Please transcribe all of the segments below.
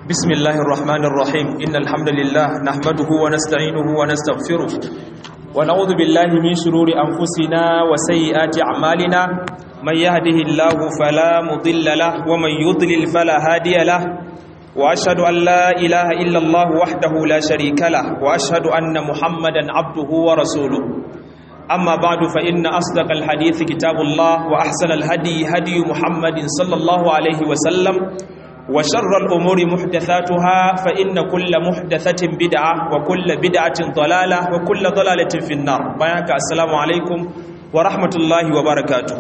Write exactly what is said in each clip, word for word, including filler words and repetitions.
بسم الله الرحمن الرحيم إن الحمد لله نحمده ونستعينه ونستغفره ونعوذ بالله من شرور أنفسنا وسيئات أعمالنا من يهده الله فلا مضل له ومن يضلل فلا هادي له وأشهد أن لا إله إلا الله وحده لا شريك له وأشهد أن محمدا عبده ورسوله أما بعد فإن أصدق الحديث كتاب الله وأحسن الهدي هدي محمد صلى الله عليه وسلم وشر الأمور محدثاتها فإن كل محدثة بدعة وكل بدعة ضلالة وكل ضلالة في النار بياك السلام عليكم ورحمة الله وبركاته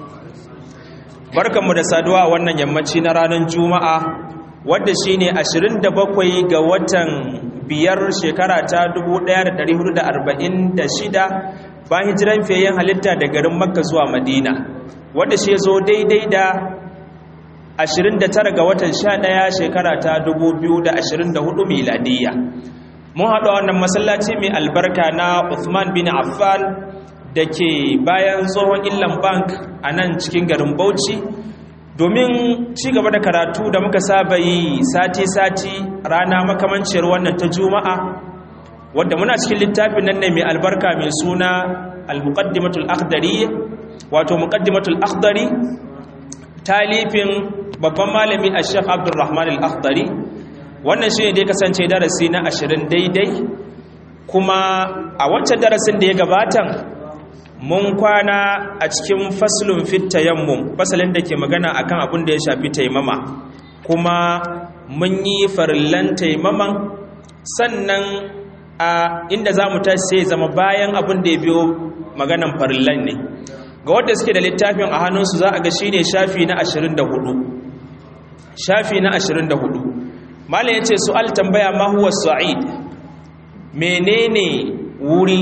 بركة مدسادوا وانا يمتشي نرانا جمعة wadda shine ashirin da bakwai ga watan biyar shekara ta dubu ɗaya da ɗari hudu da arba'in da shida bayan hijiran fiyayyen halitta da garin Makka zuwa Madina wadda shi zo daidai da ashirin da tara ga watan sha ɗaya shekara ta dubu biyu da ashirin da hudu miladiyya mun haɗa wannan masallaci mai albarka na Uthman bin Affan da ke bayan tsohon Illan Bank a nan cikin garin Bauchi domin ci gaba da karatu da muka saba yi sati-sati rana makamanciyar wannan ta Juma'a wadda muna cikin littafin nan ne mai albarka mai suna al-muqaddimatul akhdari wato muqaddimatul akhdari talifin babban malami a Sheikh Abdulrahman al-Akhdari wannan shine da ya kasance darasi na ashirin daidai kuma a wancan darasin da ya gabata mun kwana a cikin faslun fit tayammum fasalin da ke magana akan abin da ya shafi taimama kuma mun yi farillan taimaman sannan a inda zamu tashi sai zama bayan abin da ya biyo maganan farillan ne ga wanda suke da littafin a hannunsu za a ga shine shafi na ashirin da hudu shafi na ashirin da hudu malam yace su'al tambaya ma huwa sa'id menene wuri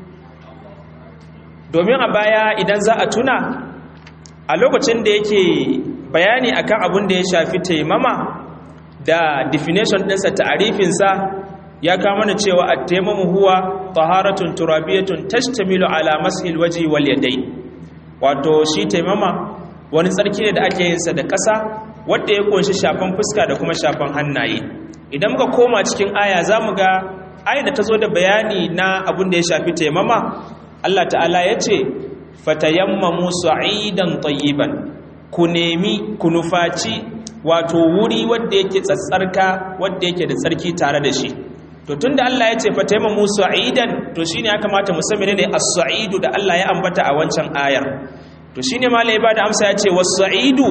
domin a baya idan za a tuna a lokacin da yake bayani akan abin da ya shafi taimama da definition ɗinsa ta'arifinsa ya kama mana cewa at-tayammu huwa taharatun turabiyatun tashtamilu ala mashil waji wal yadayn wato shi taimama wani tsarki ne da ake yin sa da ƙasa wanda ya kunshi shafan fuska da kuma shafan hannaye idan muka koma cikin aya zamu ga ayar da tazo da bayani na abin da ya shafi taimama Allah ta'ala yace fatayammamu sa'idan tayyiban ku nemi ku nufaci wato wuri wanda yake tsatsarka wanda yake da tsarki tare da shi to tunda Allah yace fatayammamu sa'idan to shine ya kamata mu san menene as-sa'idu da Allah ya ambata a wancan ayar to shine malai ba da amsa yace was-sa'idu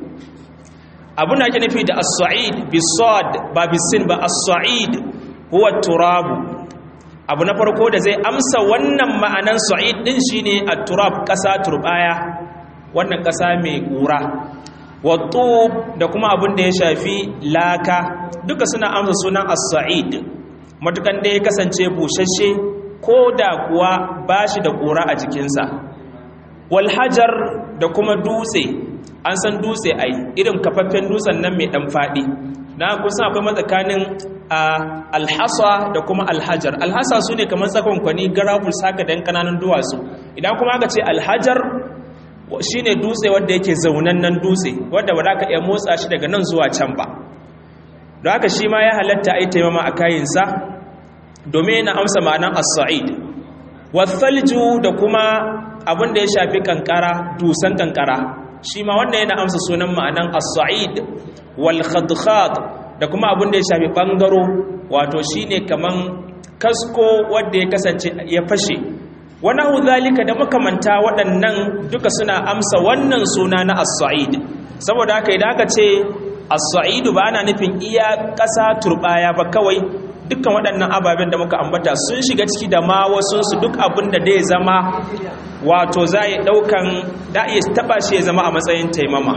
abun da ake nufi da as-sa'id bis-sad ba bis-sin ba as-sa'id huwa turab abu na farko da zai amsa wannan ma'anan sa'id din shine at-turab kasa turbaya wannan kasa mai kura wat-tub da kuma abun da ya shafi laka duka suna amsa sunan as-sa'id matukan da ya kasance bushashe ko da kuwa bashi da kura a jikinsa wal hajar da kuma dutse an san dutse ai irin kafaffen dutsen nan mai dan fadi na kusa akwai matsakanin alhasa da kuma alhajar alhasa su ne kamar tsakon kwani garabul saka dan kananan duwatsu idan kuma aka ce alhajar shine dutse wanda yake zaunannen dutse wanda ba za ka iya motsa shi daga nan zuwa can ba don haka shi ma ya halatta ai taimama a kayinsa domin yana amsa ma'anan as-sa'id wathalju da kuma abin da ya shafi kankara dusan kankara shi ma wanda yana amsa sunan ma'anan as-sa'id wal khadkhad da kuma abin da ya shafi bangaro wato shine kaman kasko wanda ya kasance ya fashe wanahu zalika da makamanta waɗannan duka suna amsa wannan suna na as-sa'id saboda haka idan aka ce as-sa'id ba ana nufin iya ƙasa turbaya ba kawai dukkan waɗannan ababen da muka ambata sun shiga ciki da ma wasu su duk abin da zai zama wato za yi ɗaukan da iya taɓa shi ya zama a matsayin taimama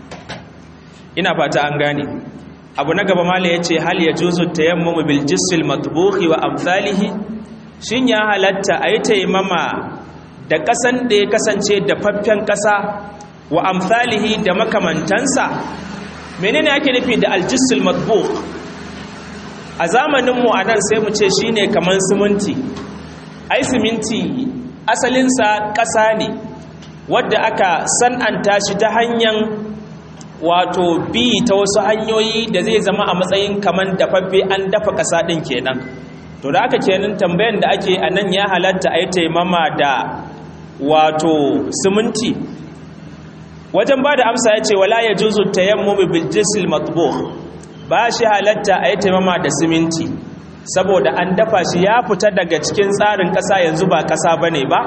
ina fata an gane abu na gaba mala ya ce hal ya juzu tayammumu bil jissil matbuhi wa amsalihi shin ya halatta a yi taimama da ƙasan da ya kasance da faffen ƙasa wa amsalihi da makamantansa menene ake nufi da aljissil matbuh a zamaninmu a nan sai mu ce shi ne kamar siminti ai siminti asalinsa ƙasa ne wadda aka san'anta shi ta hanyar wato bi ta wasu hanyoyi da zai zama a matsayin kaman dafaffe an dafa ƙasa ɗin kenan. To da aka kenan tambayan da ake a nan ya halatta a yi taimama da wato siminti. Wajen ba da amsa ya ce wala ya juzu tayammumu bil jisil matbuh, ba shi halatta a yi taimama da siminti saboda an dafa shi ya fita daga cikin tsarin ƙasa yanzu ba ƙasa bane ba.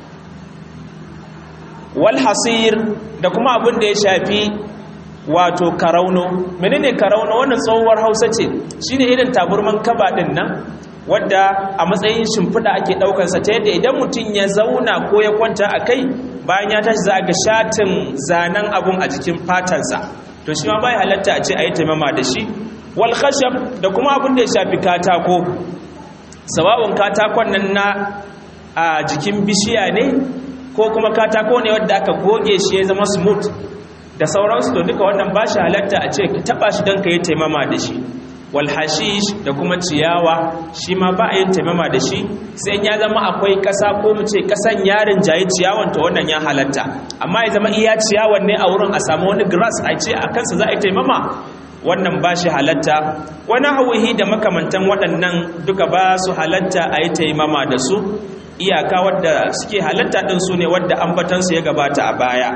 Wal hasir da kuma abin da ya shafi wato karauno. Menene karauno? Wannan tsohuwar Hausa ce, shine irin taburman kaba din nan wadda a matsayin shimfiɗa ake ɗaukansa ta yadda idan mutum ya zauna ko ya kwanta a kai bayan ya tashi za a ga shatin zanen abun a jikin fatansa, to shi ma bai halatta a ce a yi taimama da shi. Wal khashab da kuma abin da ya shafi katako, sawa'un katakon nan na a jikin bishiya ne ko kuma katako ne wadda aka goge shi ya zama smooth da sauransu, to duka wannan ba shi halatta a ce ka taɓa shi don ka yi taimama da shi. Wal hashish da kuma ciyawa shi ma ba a yin taimama da shi sai ya zama akwai ƙasa ko mu ce ƙasan yarin jayi ciyawan, to wannan ya halatta. Amma ya zama iya ciyawan ne a wurin a samu wani grass a ce a kansa za a yi taimama, wannan ba shi halatta. Wani hawihi da makamantan waɗannan duka ba su halatta a yi taimama da su. Iyaka wadda suke halatta ɗin su ne wadda ambatansu ya gabata a baya.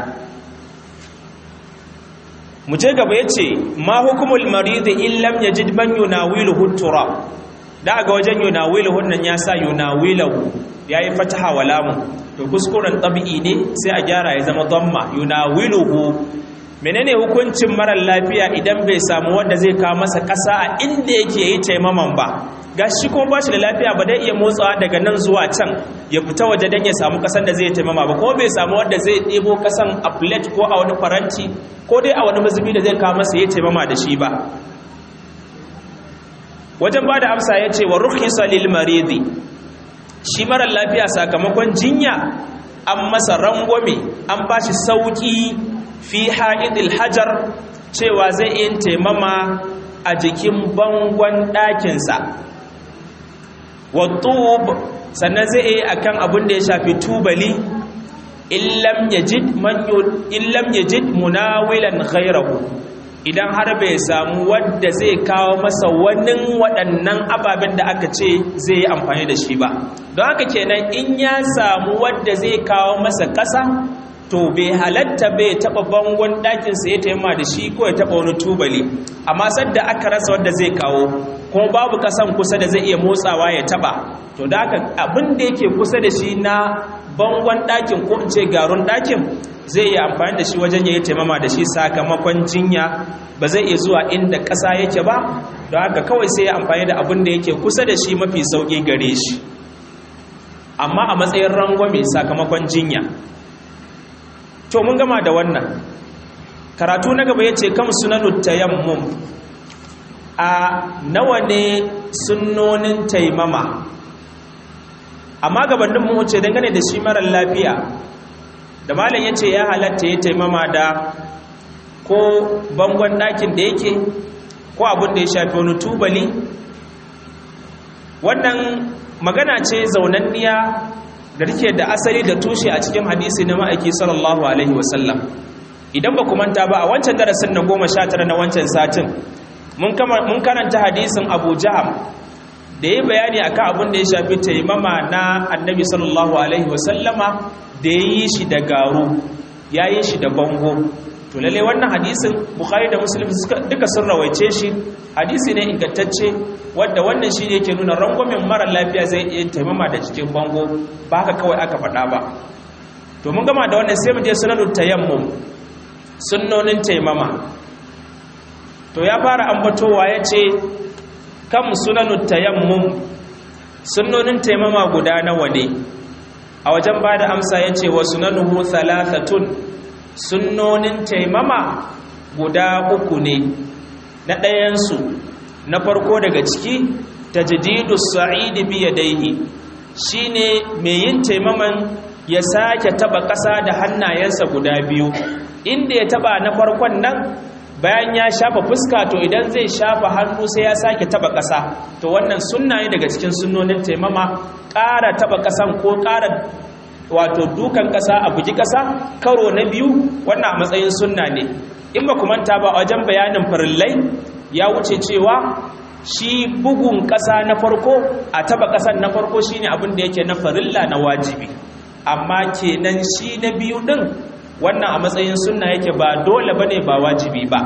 Mu ce gaba ya ce ma hukumul maridi illam yajid man yunawiluhu turab, da ga wajen yunawiluhu nan ya sa yunawilahu yayi fataha wa lamu, to kuskuren tabi'i ne sai a gyara ya zama dhamma yunawiluhu. Menene hukuncin marar lafiya idan bai samu wanda zai kawo masa ƙasa a inda yake yi taimaman ba? Gashi kuma ba shi da lafiya ba dai iya motsawa daga nan zuwa can ya fita waje don ya samu ƙasan da zai taimama ba, ko bai samu wanda zai ɗebo ƙasan a plate ko a wani faranti ko dai a wani mazubi da zai kawo masa ya taimama da shi ba. Wajen ba da amsa ya ce wa rukhisa lil maridi, shi marar lafiya sakamakon jinya an masa rangwame, an ba shi sauƙi fi ha'idil hajar cewa zai yin taimama a jikin bangon ɗakinsa. Wattub sannan zai yi akan abin da ya shafi tubali, illam yajid man illam yajid munawilan ghayrahu, idan har bai samu wanda zai kawo masa wani waɗannan ababen da aka ce zai yi amfani da shi ba. Don haka kenan in ya samu wanda zai kawo masa ƙasa, to bai halatta bai taɓa bangon ɗakinsa ya taimama da shi ko ya taɓa wani tubali. Amma sadda aka rasa wanda zai kawo kuma babu ƙasan kusa da zai iya motsawa ya taɓa, to da haka abin da yake kusa da shi na bangon ɗakin ko in ce garun ɗakin zai yi amfani da shi wajen ya yi taimama da shi sakamakon jinya, ba zai iya zuwa inda ƙasa yake ba, don haka kawai sai ya amfani da abin da yake kusa da shi mafi sauƙi gare shi, amma a matsayin rangwame sakamakon jinya. To mun gama da wannan. Karatu na gaba yace kam sunanut tayammum, a nawa ne sunnonin taimama. Amma gabanin mu wuce dangane da shi marar lafiya da malam yace ya halatta ya taimama da ko bangon ɗakin da yake ko abin da ya shafi wani tubali. Wannan magana ce zaunanniya da take da asali da tushe a cikin hadisi na ma'aiki sallallahu alaihi wasallam. Idan ba ku manta ba a wancan darasin na goma sha tara na wancan satin mun karanta hadisin Abu Jaham da ya bayani akan abin da ya shafi taimama na annabi sallallahu alaihi wasallama da ya yi shi da garu, ya yi shi da bango. To lalle wannan hadisin Bukhari da Muslim duka sun rawaice shi, hadisi ne ingantacce wadda wannan shi ne yake nuna rangwamen mara lafiya zai iya taimama da cikin bango, ba haka kawai aka faɗa ba. To mun gama da wannan sai mu je sunanut tayammum, sunnonin taimama. To ya fara ambatowa ya ce kam sunanut tayammum, sunnonin taimama guda nawa ne? A wajen ba da amsa ya ce wa sunanuhu thalathatun, sunnonin taimama guda uku ne. Na ɗayansu na farko daga ciki tajdidu sa'idi bi yadayhi, shine mai yin taimaman ya sake taba ƙasa da hannayensa guda biyu. Inda ya taba na farkon nan bayan ya shafa fuska, to idan zai shafa hannu sai ya sake taba ƙasa. To wannan sunna ne daga cikin sunnonin taimama, ƙara taba ƙasan ko ƙara wato dukan ƙasa a bugi ƙasa karo na biyu, wannan a matsayin sunna ne. in ba ku manta ba wajen bayanin farillai ya wuce cewa shi bugun ƙasa na farko a taba ƙasan na farko shine abin da yake na farilla na wajibi, amma kenan shi na biyu din wannan a matsayin sunna yake ba dole bane ba wajibi ba.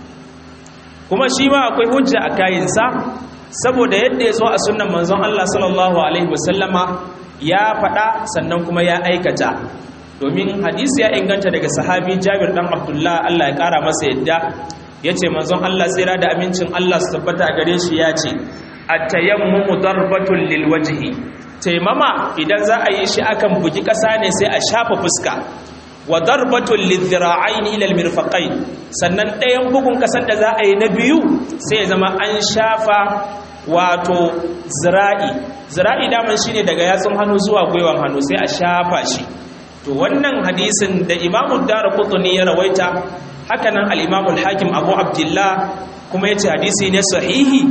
Kuma shi ma akwai hujja a kayinsa saboda yadda ya zo a sunnan manzon Allah sallallahu alaihi wasallama ya faɗa sannan kuma ya aikata, domin hadisi ya inganta daga sahabi Jabir dan Abdullah Allah ya ƙara masa yadda ya ce manzon Allah tsira da amincin Allah su tabbata a gare shi ya ce at-tayammumu darbatun lil wajhi, taimama idan za a yi shi akan bugi ƙasa ne sai a shafa fuska, wa darbatun lidhira'ain ila almirfaqain, sannan ɗayan bugun ƙasar da za a yi na biyu sai ya zama an shafa wato zira'i zira'i daman shine daga yatsun hannu zuwa gwiwan hannu sai a shafa shi. To wannan hadisin da Imam Daraqutni ya rawaita, hakanan al-Imam al-Hakim Abu Abdullah kuma yace hadisi ne sahihi,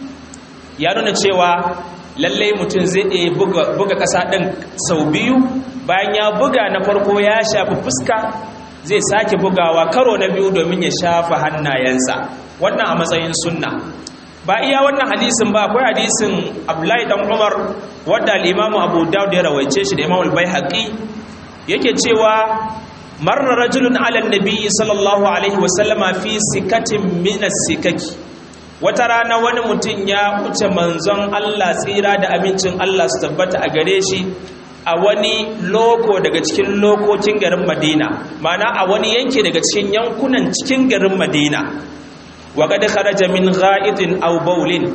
ya nuna cewa lallai mutum zai iya buga, buga ƙasa ɗin sau biyu, bayan ya buga na farko ya shafi fuska zai sake bugawa karo na biyu domin ya shafa hannayensa, wannan a matsayin sunna. Ba iya wannan hadisin ba, akwai hadisin Abdullahi dan Umar wadda al-Imam Abu Dawud ya rawaice shi da Imam al-Baihaqi, yake cewa marra rajulun ala an-nabi sallallahu alaihi wasallama fi sikatin min as-sikaki, wata rana wani mutum ya wuce manzon Allah tsira da amincin Allah su tabbata a gare shi a wani loko daga cikin lokokin garin Madina, mana a wani yanki daga cikin yankunan cikin garin Madina. Wa qad kharaja min gha'idin aw bawlin,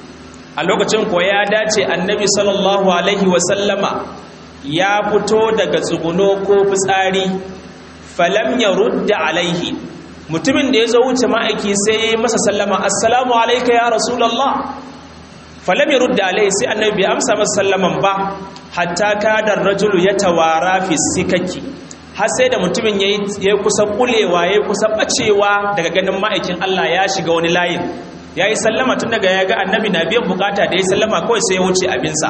a lokacin ko ya dace annabi sallallahu alaihi wa sallama ya fito daga tsuguno ko fitsari, falam yarudda alaihi, mutumin da ya zo wuce ma'aiki sai masa sallama, assalamu alayka ya rasulullah, falam yarudda alaihi, sai annabi bai amsa masa sallaman ba, hatta kadar rajulu ya tawara fi sikaki, har sai da mutumin ya yi kusa kulewa ya yi kusa bacewa daga ganin ma'aikin Allah ya shiga wani layin, ya yi sallama tun daga ya ga annabi na biyan bukata da ya sallama kawai sai ya wuce abinsa.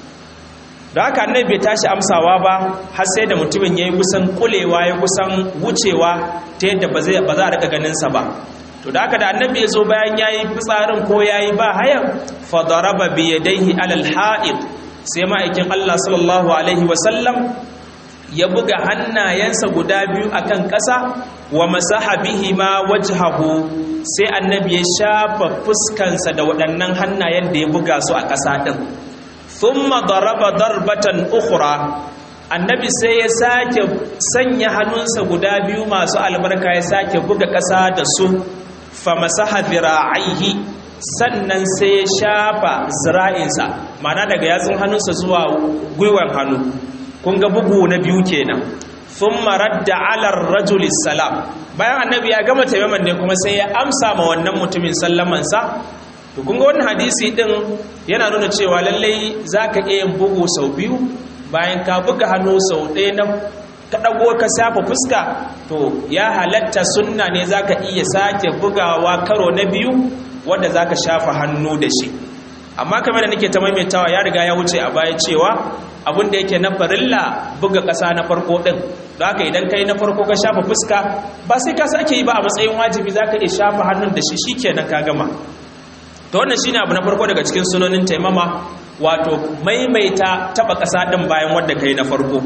Da haka annabi bai tashi amsawa ba har sai da mutumin ya yi kusan kulewa ya kusan wucewa ta yadda ba za a rika ganinsa ba. To da haka da annabi ya zo bayan ya yi fitsarin ko ya yi ba hayan, fadaraba bi yadayhi alal ha'id, sai ma'aikin Allah sallallahu alaihi wasallam ya buga hannayensa guda biyu akan ƙasa, wa masaha bihi ma wajhahu, sai annabi ya shafa fuskansa da waɗannan hannayen da ya buga su a ƙasa ɗin. Thumma daraba darbatan ukhra, annabi sai ya sake sanya hannunsa guda biyu masu albarka ya sake buga ƙasa da su, fa masaha dhira'aihi, sannan sai ya shafa zira'insa, ma'ana daga yatsun hannunsa zuwa gwiwan hannu, kun ga bugu na biyu kenan. Thumma radda ala ar-rajuli salam, bayan annabi ya gama taimaman ne kuma sai ya amsa ma wannan mutumin sallamansa. To kun ga wannan hadisi din yana nuna cewa lallai zaka iya yin bugu sau biyu, bayan ka buga hannu sau ɗaya na ka dago ka shafa fuska, to ya halatta sunna ne zaka iya sake bugawa karo na biyu wanda zaka shafa hannu da shi. Amma kamar da nake ta maimaitawa ya riga ya wuce a baya cewa abin da yake na farilla buga ƙasa na farko din, da haka idan kai na farko ka shafa fuska ba sai ka sake yi ba, a matsayin wajibi zaka iya shafa hannun da shi, shikenan ka gama. To wannan shine abu na farko daga cikin sunonin taimama, wato maimaita taba ƙasa din bayan wanda kai na farko.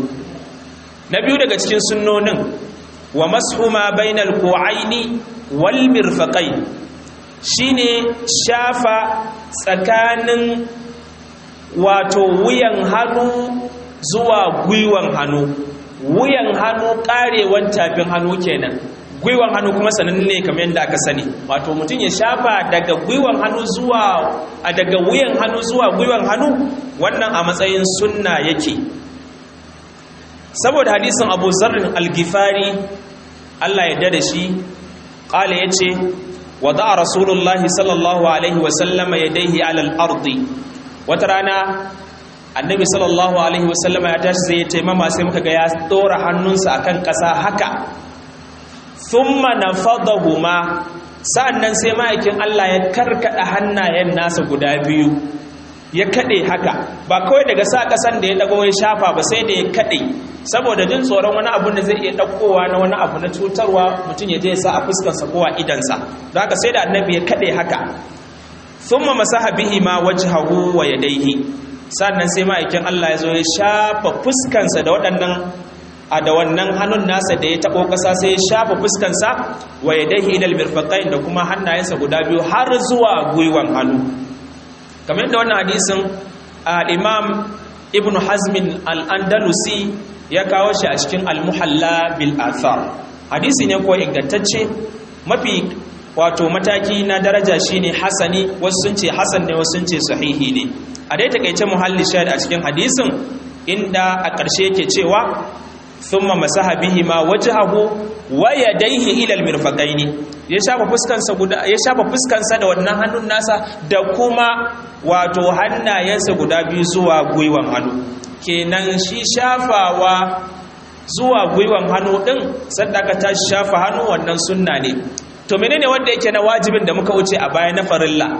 Na biyu daga cikin sunnonin, wa mashuma bainal qu'aini wal mirfaqai, shine shafa tsakanin wato wuyan hannu zuwa gwiwan hannu, wuyan hannu karewan tafin hannu kenan, gwiwan hannu kuma sananne ne kamar yadda aka sani, wato mutum ya shafa daga gwiwan hannu zuwa a daga wuyan hannu zuwa gwiwan hannu, wannan a matsayin sunna yake, saboda hadisin Abu Zarr al-Ghifari Allah ya dade shi, qala yace wada'a rasulullahi sallallahu alaihi wa sallama yadayhi ala al-ardi, wata rana annabi sallallahu alaihi wa sallama ya tashi sai ya taimama, sai muka ga ya dora hannunsa akan ƙasa haka, thumma nafadahuma, sa'annan sai ma'aikin Allah ya karkada hannayen nasa guda biyu, ya kade haka, ba kawai daga sa ƙasan da ya dago ya shafa ba, sai da ya kade saboda jin tsoron wani abu da zai iya ɗaukowa na wani abu na cutarwa mutum ya je sa a fuskarsa ko a idansa don haka sai da annabi ya kaɗe haka thumma masaha bihi ma wajhahu wa yadayhi sannan sai ma'aikin Allah ya zo ya shafa fuskansa da waɗannan a da wannan hannun nasa da ya taɓo ƙasa sai ya shafa fuskansa wa yadayhi ilal mirfaqain da kuma hannayensa guda biyu har zuwa gwiwan hannu kamar yadda wannan hadisin al-Imam Ibn Hazm al-Andalusi ya kawo shi a cikin al-Muhalla bil Athar hadisi ne ko ingantacce mafi wato mataki na daraja shine hasani wasu sun ce hasan ne wasu sun ce sahihi ne a dai takeice muhalli shahid a cikin hadisin inda a ƙarshe yake cewa thumma masaha bihi ma wajhahu wa yadayhi ila al-mirfaqaini ya shafa fuskansa guda ya shafa fuskansa da wannan hannun nasa da kuma wato hannayensa guda biyu zuwa gwiwan hannu kenan shi shafawa zuwa gwiwan hannu din sadaka ta shafa hannu wannan sunna ne to menene wanda yake na wajibin da muka wuce a baya na farilla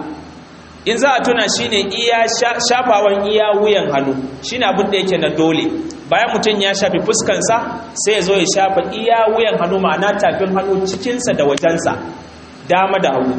in za a tuna shine iya shafawan iya wuyan hannu shine abin da yake na dole bayan mutum ya shafi fuskansa sai ya zo ya shafa iya wuyan hannu ma'ana tafin hannu cikinsa da wajensa dama da hagu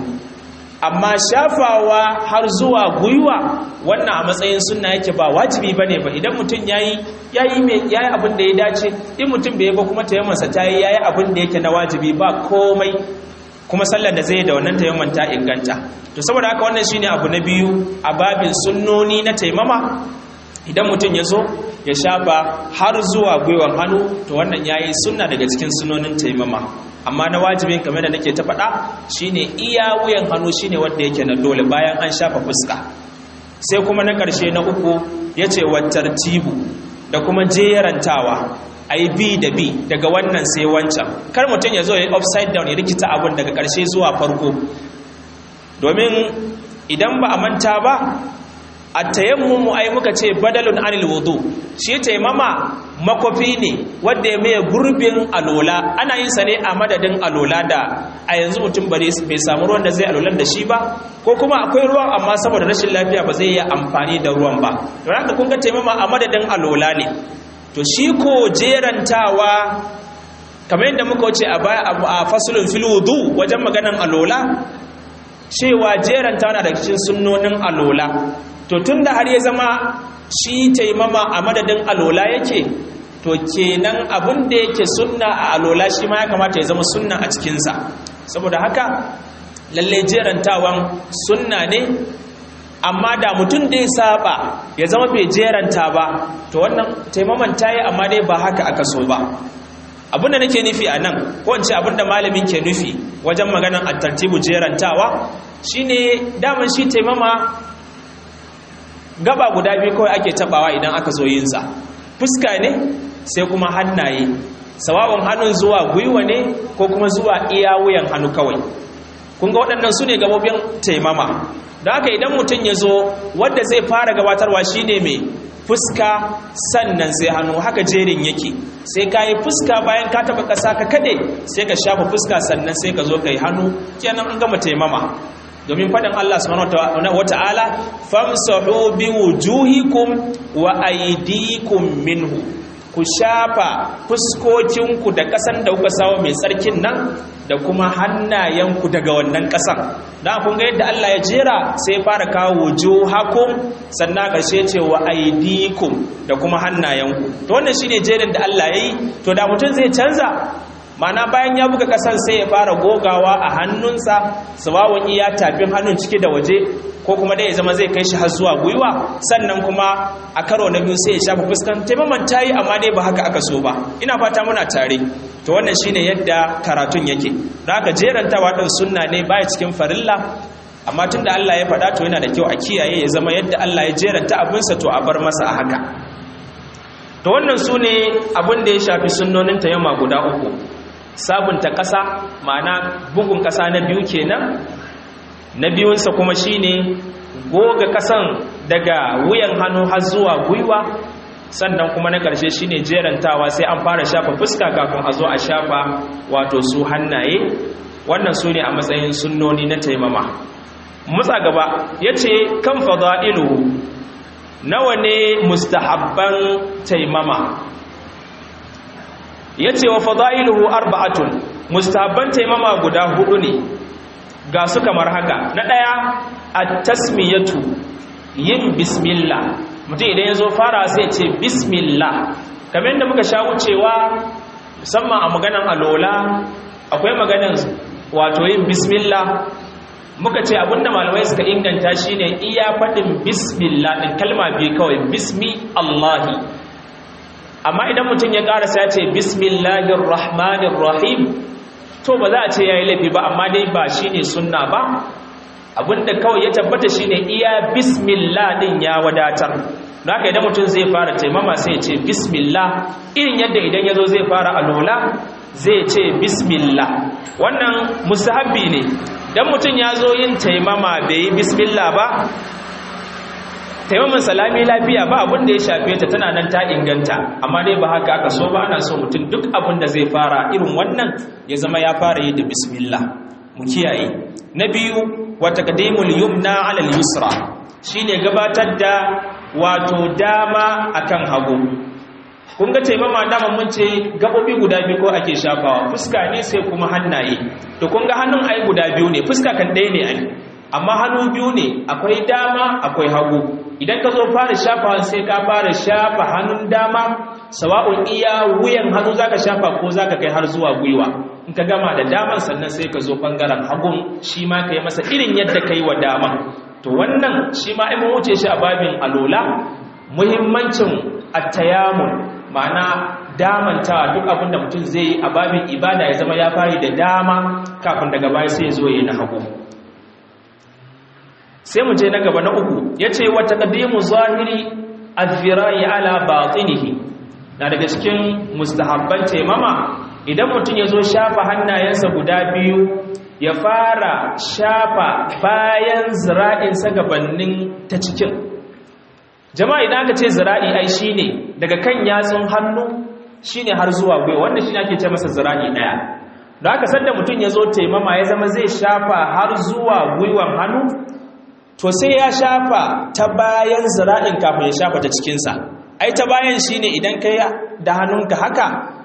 amma shafawa har zuwa gwiwa wannan a matsayin sunna yake ba wajibi bane ba idan mutum yayi yayi me yayi abin da ya dace in mutum bai ba kuma tayammansa tayi yayi abin da yake na wajibi ba komai kuma sallar da zai da wannan tayamman ta inganta to saboda haka wannan shine abu na biyu a babin sunnoni na taimama idan mutum ya zo ya shafa har zuwa gwiwan hannu to wannan yayi sunna daga cikin sunnonin taimama amma na wajibin kamar da nake ta faɗa shine iya wuyan hannu shine wanda yake na dole bayan an shafa fuska sai kuma na ƙarshe na uku yace wa tartibu da kuma jerantawa ai bi da bi daga wannan sai wancan kar mutum ya zo ya upside down ya rikita abun daga ƙarshe zuwa farko domin idan ba a manta ba at-tayammumu ai muka ce badalun anil wudu shi taimama makofi ne wanda ya mai gurbin alola ana yin sa ne a madadin alola da a yanzu mutum bare bai samu ruwan da zai alolan da shi ba ko kuma akwai ruwan amma saboda rashin lafiya ba zai yi amfani da ruwan ba don haka kun ga taimama a madadin alola ne to shi ko jerantawa kamar yadda muka wuce a baya a fasulun fil wudu wajen maganan alola cewa jerantawa na da cikin sunnonin alola to tunda har ya zama shi taimama a madadin alola yake to kenan abin da yake sunna a alola shi ma ya kamata ya zama sunna a cikinsa saboda haka lalle jerantawan sunna ne amma da mutum da ya saba ya zama bai jeranta ba to wannan taimaman ta yi amma dai ba haka aka so ba abinda nake nufi a nan ko in ce abinda malamin ke nufi wajen maganan at-tartibu jerantawa shine daman shi taimama gaba guda biyu kawai ake tabawa idan aka zo yin sa fuska ne sai kuma hannaye sawa'un hannun zuwa gwiwa ne ko kuma zuwa iya wuyan hannu kawai kun ga waɗannan su ne gabobin taimama da haka idan mutum ya zo wadda zai fara gabatarwa shine mai fuska sannan sai hannu haka jerin yake sai ka yi fuska bayan ka taɓa ƙasa ka kaɗe sai ka shafa fuska sannan sai ka zo ka yi hannu kenan an gama taimama domin faɗin Allah subhanahu wata'ala famsahu bi wujuhikum wa aydikum minhu ku shafa fuskokinku da ƙasan da kuka sawo mai tsarkin nan da kuma hannayenku daga wannan ƙasan da kun ga yadda Allah ya jera sai fara kawo wujuhakum sannan ƙarshe ce wa aydikum da kuma hannayenku to wannan shine jerin da Allah yayi to da mutum zai canza mana bayan ya buga ƙasan sai ya fara gogawa a hannunsa sawawun iya tafin hannun ciki da waje ko kuma dai ya zama zai kai shi har zuwa gwiwa sannan kuma a karo na biyu sai ya shafa fuskan taimaman tayi amma dai ba haka aka so ba ina fata muna tare to wannan shine yadda karatun yake don haka jerantawa din sunna ne baya cikin farilla amma tunda Allah ya faɗa to yana da kyau a kiyaye ya zama yadda Allah ya jeranta abinsa to a bar masa a haka to wannan sune abin da ya shafi sunnonin tayammuma guda uku sabunta ƙasa ma'ana bugun ƙasa na biyu kenan na biyunsa kuma shine goga ƙasan daga wuyan hannu har zuwa gwiwa sannan kuma na ƙarshe shine jerantawa sai an fara shafa fuska kafin a zo a shafa wato su hannaye wannan su ne a matsayin sunnoni na taimama mutsa gaba ya ce kan fada'ilu nawa ne mustahabban taimama yace wa fadailuhu arba'atun mustahabban taimama guda hudu ne ga su kamar haka. Na daya at-tasmiyatu yin bismillah, mutum idan yazo fara sai ce bismillah, kamar yadda muka sha wucewa musamman a maganan alola akwai maganan wato yin bismillah, muka ce abinda malamai suka inganta shine iya faɗin bismillah din kalma biyu kawai, bismi Allahi. Amma idan mutum ya ƙarasa ya ce bismillahir rahmanir rahim to ba za a ce yayi laifi ba, amma dai ba shine sunna ba. Abinda kawai ya tabbata shine iya bismillah din ya wadatar. don haka idan mutum zai fara taimama sai ya ce bismillah, irin yadda idan ya zo zai fara alola zai ce bismillah. Wannan mustahabbi ne. Dan mutum ya zo yin taimama bai yi bismillah ba, taimaman salami lafiya ba abin da ya shafe ta, tana nan ta inganta, amma dai ba haka aka so ba. Ana so mutum duk abin da zai fara irin wannan ya zama ya fara yi da bismillah. Mu kiyaye. Na biyu, wa taqdimul yumna ala al-yusra, shine gabatar da wato dama akan hagu. Kun ga taimama dama mun ce gabobi guda biyu ko ake shafawa, fuska ne sai kuma hannaye. To kun ga hannun ai guda biyu ne, fuska kan ɗaya ne ai, amma hannu biyu ne, akwai dama akwai hagu. Idan ka zo fara shafawa sai ka fara shafa hannun dama, sawa'un iya wuyan hannu zaka shafa ko zaka kai har zuwa gwiwa. In ka gama da daman sannan sai ka zo bangaren hagun, shi ma ka yi masa irin yadda ka yi wa daman. To wannan shi ma in wuce shi a babin alola, muhimmancin at-tayammum, ma'ana damantawa duk abinda mutum zai yi a babin ibada ya zama ya fari da dama kafin daga baya sai ya zo ya yi na hagu. Sai mu je na gaba na uku, yace wa taqdimu zahiri adh-dhira'i ala batinihi, na daga cikin mustahabban taimama idan mutum ya zo shafa hannayensa guda biyu ya fara shafa bayan zira'insa gabanin ta cikin. Jama'a idan aka ce zira'i ai shine daga kan yatsun hannu shine har zuwa gwiwa, wanda shine ake ce masa zira'i daya. Don haka sanda mutum ya zo taimama ya zama zai shafa har zuwa gwiwan hannu, to sai ya shafa ta bayan zira'in kafin ya shafa ta cikinsa. Ai ta bayan shine idan kai da hannunka haka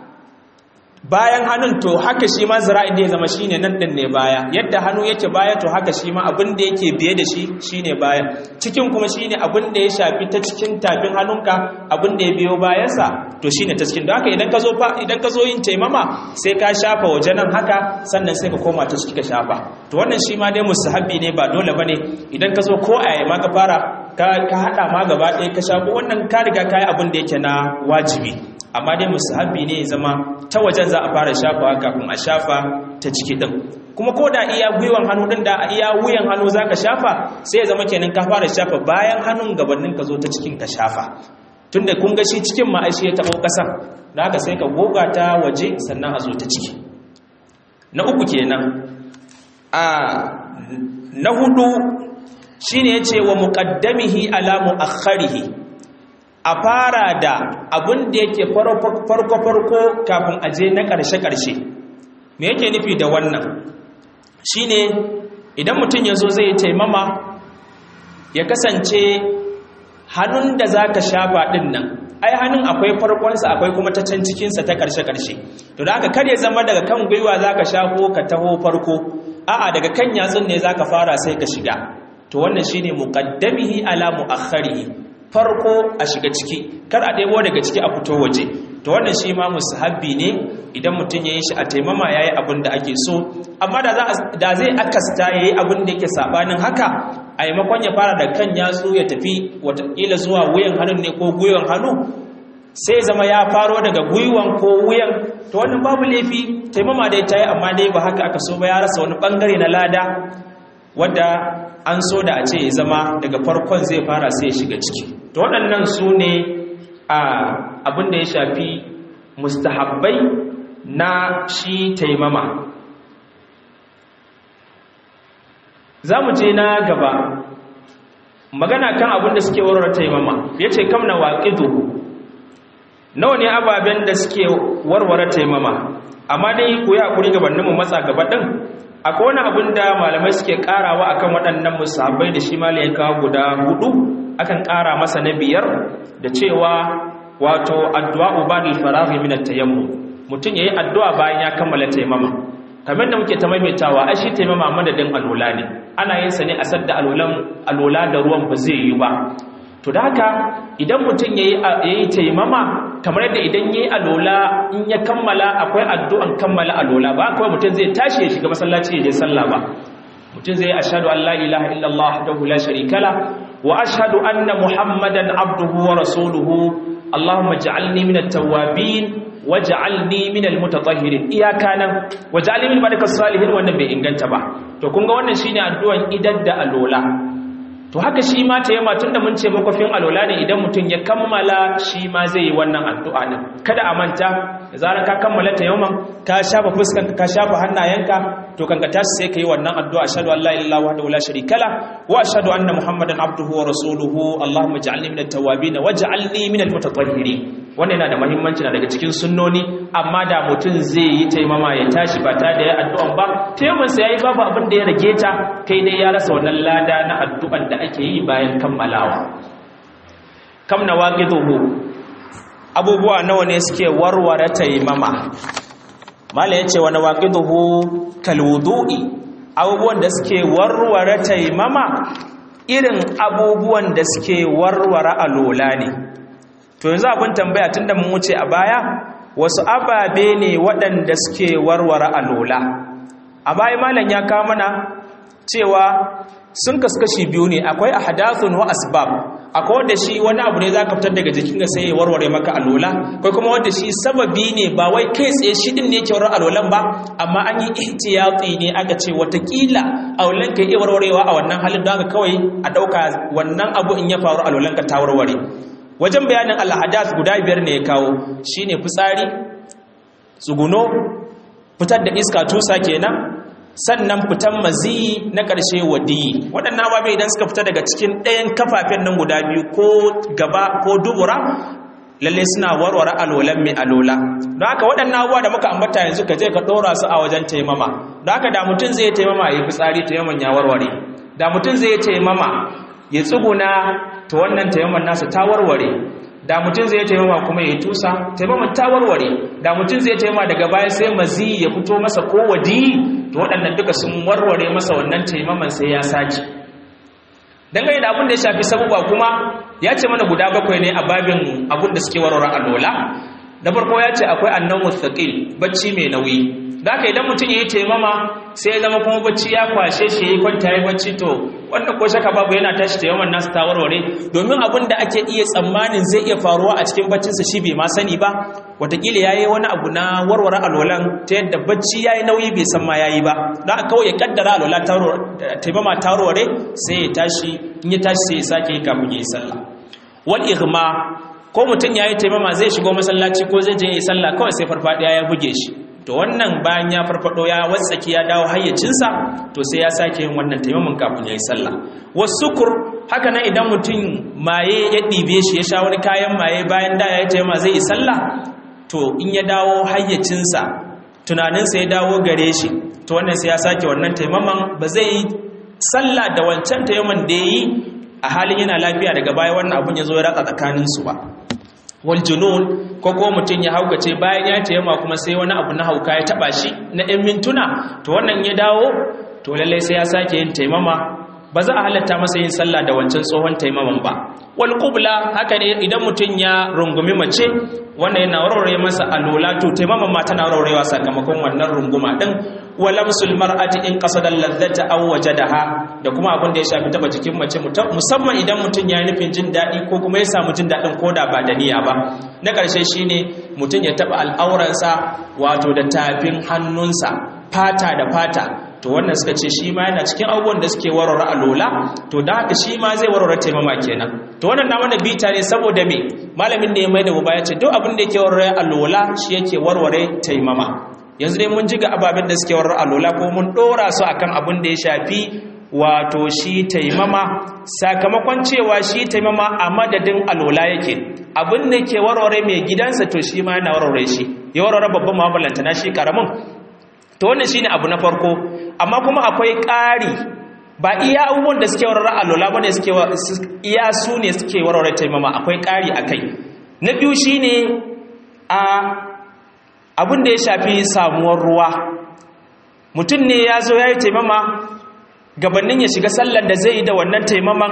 bayan hannun, to haka shi ma zira'in da ya zama shine nan din ne baya, yadda hannu yake baya to haka shi ma abin da yake biye da shi shine baya, cikin kuma shine abin da ya shafi ta cikin tafin hannunka, abin da ya biyo bayansa to shine ta cikin. Don haka idan ka zo fa idan ka zo yin taimama sai ka shafa waje nan haka, sannan sai ka koma ta ciki ka shafa. To wannan shi ma dai mustahabbi ne, ba dole bane. Idan ka zo ko a ma ka fara ka ka hada ma gaba ɗaya ka shafa, wannan ka riga kai abin da yake na wajibi. Amma dai mustahabbi ne ya zama ta wajen za a fara shafawa kafin a shafa ta ciki din. Kuma ko da iya gwiwan hannu din da iya wuyan hannu zaka shafa, sai ya zama kenan ka fara shafa bayan hannun gabanin ka zo ta cikin ka shafa, tunda kun ga shi cikin ma ai shi ya tabo kasan, da haka sai ka goga ta waje sannan a zo ta ciki. Na uku kenan. A na hudu shine yace wa muqaddamihi ala muakhkharihi, a fara da abin da yake farko-farko kafin aje na ƙarshe-ƙarshe. Me yake nufi da wannan? Shi ne idan mutum ya zo zai taimama, ya kasance hannun da za ka shafa ɗin nan, ai hannun akwai farkonsa akwai kuma ta can cikinsa ta ƙarshe-ƙarshe. To da aka kar ya zama daga kan gwiwa za ka shafo ka taho farko, a'a daga kan yatsun ne za ka fara sai ka shiga. To wannan shi ne muƙaddamihi ala mu'akhkharihi, farko a shiga ciki, kar a ɗebo daga ciki a fito waje. To wannan shi ma mustahabbi ne idan mutum ya yi shi a taimama ya yi abin da ake so. Amma da zai akasta ya yi abin da yake saɓanin haka, a maimakon ya fara da kan yatsu ya tafi watakila zuwa wuyan hannun ne ko gwiwan hannu, sai zama ya faro daga gwiwan ko wuyan, to wannan babu laifi, taimama dai ta yi, amma dai ba haka aka so ba, ya rasa wani ɓangare na lada wadda an so da a ce ya zama daga farkon zai fara sai ya shiga ciki. To waɗannan su ne abin da ya shafi mustahabbai na shi taimama. Za mu je na gaba magana kan abin da suke warware taimama. Ya ce kam na waƙidu, nawa ne ababen da suke warware taimama, amma dai ku yi haƙuri gabaninmu matsa gaba ɗin. Akwai wani abin da malamai suke karawa akan waɗannan musahabbai da shi malai ya kawo guda hudu, akan kara masa na biyar da cewa wato addu'a ba'dal faraghi min at-tayammum, mutum yayi addu'a bayan ya kammala taimama kamar da muke ta maimaitawa ai shi taimama madadin alola ne ana yin sa ne a sadda alolan alola da ruwan ba zai yi ba to da haka idan mutum yayi yayi taimama kamar yadda idan yayi alola in ya kammala akwai addu'an kammala alola ba kawai mutum zai tashi ya shiga masallaci ya je sallah ba mutum zai ashhadu an la ilaha illallah wahdahu la sharika la wa ashhadu anna muhammadan abduhu wa rasuluhu allahumma ij'alni minat tawwabin waj'alni minal mutatahhirin iyaka nan waj'alni min ibadikas salihin wannan bai inganta ba to kun ga wannan shine addu'an idar da alola to haka shi ma tayyama tunda mun ce makofin alola ne idan mutum ya kammala shi ma zai yi wannan addu'a din kada a manta da zarar ka kammala tayamman ka shafa fuskanka ka shafa hannayenka to kanka tashi sai kai wannan addu'a ashhadu an la ilaha illallah wahdahu la sharika la wa ashhadu anna muhammadan abduhu wa rasuluhu allahumma ij'alni minat tawwabin waj'alni minal mutatahhirin wannan yana da muhimmanci na daga cikin sunnoni amma da mutum zai yi taimama ya tashi ba ta da ya addu'an ba taimakon sa yayi babu abin da ya rage ta kai dai ya rasa wannan lada na addu'an da ake yi bayan kammalawa kam nawaqiduhu abubuwa nawa ne suke warware taimama mala yace wa nawaqiduhu kal wudu'i abubuwan da suke warware taimama irin abubuwan da suke warware alola ne to yanzu abin tambaya tunda mun wuce a baya wasu ababe ne waɗanda suke warware alola a baya malam ya kawo mana cewa sun kaskashi biyu ne akwai ahdathun wa asbab akwai wanda shi wani abu ne zaka fitar daga jikin ka sai ya warware maka alola akwai kuma wanda shi sababi ne ba wai kai tsaye shi din ne yake warware alolan ba amma an yi ihtiyati ne aka ce watakila alolan ka iya warwarewa a wannan halin don haka kawai a dauka wannan abu in ya faru alolan ka ta warware wajen bayanin al-hadath guda biyar ne ya kawo shine fitsari tsuguno fitar da iska tusa kenan sannan fitan maziyi na ƙarshe wadiyi waɗannan ababe idan suka fita daga cikin ɗayan kafafen nan guda biyu ko gaba ko dubura lalle suna warware alolan mai alola don haka waɗannan abubuwa da muka ambata yanzu ka je ka ɗora su a wajen taimama don haka da mutum zai taimama ya fitsari taimaman ya warware da mutum zai taimama ya tsuguna to wannan taimaman nasa ta warware da mutum zai taimama kuma ya tusa taimaman ta warware da mutum zai taimama daga baya sai mazi ya fito masa ko wadi to waɗannan duka sun warware masa wannan taimaman sai ya saki dangane da abin da ya shafi sabuwa kuma ya ce mana guda bakwai ne a babin abin da suke warware alola da farko ya ce akwai annan mustaqil bacci mai nauyi da haka idan mutum ya yi taimama sai ya zama kuma bacci ya kwashe shi ya yi kwanta ya yi bacci to wanda ko shaka babu yana tashi taimaman nasu ta warware domin abin da ake iya tsammanin zai iya faruwa a cikin baccinsa shi bai ma sani ba watakila ya yi wani abu na warware alwalan ta yadda bacci ya yi nauyi bai san ma ya yi ba don haka kawai ya kaddara alwala taimama ta warware sai ya tashi in ya tashi sai ya sake yi kafin ya yi sallah wal ighma ko mutum ya yi taimama zai shigo masallaci ko zai je ya yi sallah kawai sai farfadiya ya buge shi to wannan bayan ya farfado ya watsaki ya dawo hayyacinsa to sai ya sake yin wannan taimamin kafin ya yi sallah wasukur haka nan idan mutum maye ya ɗibe shi ya sha wani kayan maye bayan da ya yi taimama zai yi sallah to in ya dawo hayyacinsa tunaninsa ya dawo gare shi to wannan sai ya sake wannan taimaman ba zai yi sallah da wancan taimaman da ya yi a halin yana lafiya daga baya wannan abun ya zo ya ratsa tsakaninsu ba wal junun ko ko mutun ya haukace bayan ya tayyama kuma sai wani abu na hauka ya taba shi na ɗan mintuna to wannan ya dawo to lalle sai ya sake yin taimama ba za a halatta masa yin sallah da wancan tsohon taimaman ba wal qubla haka ne idan mutun ya rungumi mace wannan yana warware masa alola to taimaman ma tana warwarewa sakamakon wannan runguma din walamsul mar'ati in qasada ladhata aw wajadaha da kuma abin da ya shafi taba jikin mace musamman idan mutun ya nufin jin dadi ko kuma ya samu jin dadin koda ba da niyya ba na karshe shine mutun ya taba al'auransa wato da tafin hannunsa fata da fata to wannan suka ce shi ma yana cikin abubuwan da suke warware alola to da haka shi ma zai warware taimama kenan to wannan na mana bita ne saboda me malamin da ya mai da mu baya ce duk abin da yake warware alola shi yake warware taimama yanzu dai mun ji ga ababen da suke warware alola ko mun dora su akan abin da ya shafi wato shi taimama sakamakon cewa shi taimama a madadin alola yake abin da yake warware mai gidansa to shi ma yana warware shi ya warware babban mu'amalanta na shi karamin to wannan shine abu na farko amma kuma akwai ƙari ba iya abubuwan da suke warware alola bane suke iya su ne suke warware taimama akwai ƙari akai na biyu shine a abin da ya shafi samuwar ruwa, mutum ne ya zo ya yi taimama gabanin ya shiga sallar da zai yi da wannan taimaman,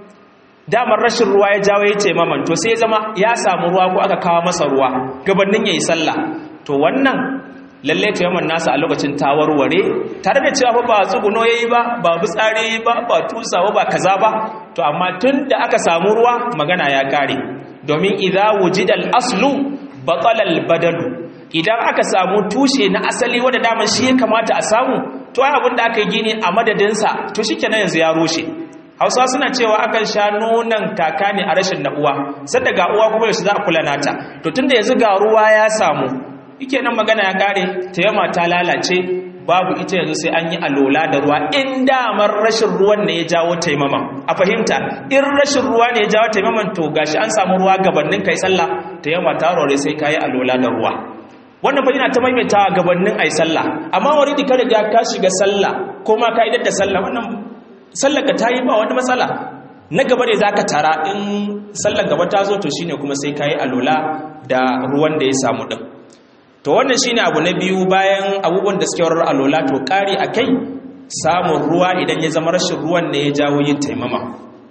damar rashin ruwa ya jawo ya taimaman, to sai ya zama ya samu ruwa ko aka kawo masa ruwa gabanin ya yi sallah, to wannan lalle taimaman nasa a lokacin tawarware, tare da cewa ba tsuguno ya yi ba, ba butsari ba, ba tusawa ba kaza ba, to amma tun da aka samu ruwa magana ya kare, domin idza wujidal aslu batala al badalu, idan aka samu tushe na asali wanda daman shi ya kamata a samu, to ai abin da aka yi gini a madadinsa to shikenan yanzu ya rushe. Hausa suna cewa akan sha nonon kaka ne a rashin na uwa, sadda ga uwa kuma yaushe za a kula nata, to tunda yanzu ga ruwa ya samu, yake nan magana ya kare, taimama ta lalace, babu ita yanzu sai an yi alola da ruwa, in damar rashin ruwan ne ya jawo taimaman. A fahimta, in rashin ruwa ne ya jawo taimaman, to gashi an samu ruwa gabanin kai sallah, taimama ta rore sai kayi alola da ruwa. Wannan fa ina ta maimaitawa gabanin ai sallah, amma wani da ka riga ka shiga sallah ko ma ka idar da sallah, wannan sallar ka tayi ba wani matsala, na gaba ne zaka tara, in sallar gaba ta zo to shine kuma sai kayi alola da ruwan da ya samu din. To wannan shine abu na biyu bayan abubuwan da suke warar alola, to kari akai samun ruwa idan ya zama rashin ruwan ne ya jawo yin taimama.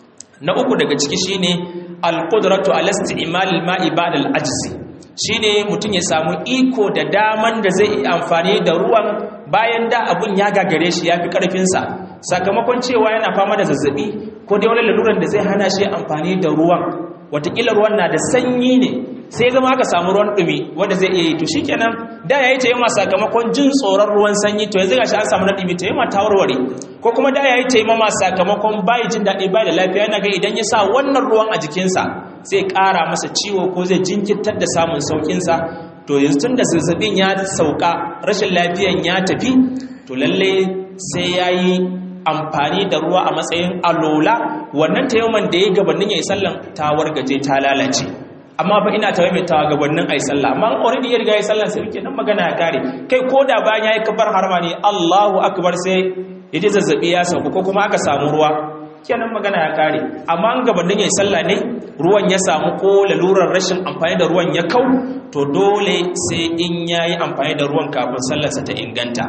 Na uku daga ciki shine al-qudratu ala isti'mal al-ma'i ba'da al-ajzi, shine mutum ya samu iko da daman da zai yi amfani da ruwan bayan da abun ya gagare shi, ya fi karfinsa, sakamakon cewa yana fama da zazzabi ko dai wani laluran da zai hana shi amfani da ruwan, watakila ruwan na da sanyi ne, sai zama aka samu ruwan dumi wanda zai iya yi, to shikenan da yayi taimama sakamakon jin tsoron ruwan sanyi, to yanzu gashi an samu na dumi, taimama ta warware. Ko kuma da yayi taimama sakamakon bai jin daɗi bai da lafiya, yana ga idan ya sa wannan ruwan a jikinsa zai ƙara masa ciwo ko zai jinkirtar da samun saukinsa, to yanzu tun da zazzabin ya sauka, rashin lafiyan ya tafi, to lalle sai yayi amfani da ruwa a matsayin alola, wannan taimaman da ya gabanin yayi sallan ta wargaje ta lalace. Amma fa ina ta maimaitawa gabanin ai sallah, amma already ya riga yayi sallan sai kenan magana ya kare. Kai koda bayan yayi kabar harma ne Allahu akbar sai yaji zazzabi ya sauka ko kuma aka samu ruwa, kenan magana ya kare. Amma an gabanin yayi sallah ne ruwan ya samu ko lalurar rashin amfani da ruwan ya kau, to dole sai in yayi amfani da ruwan kafin sallarsa ta inganta.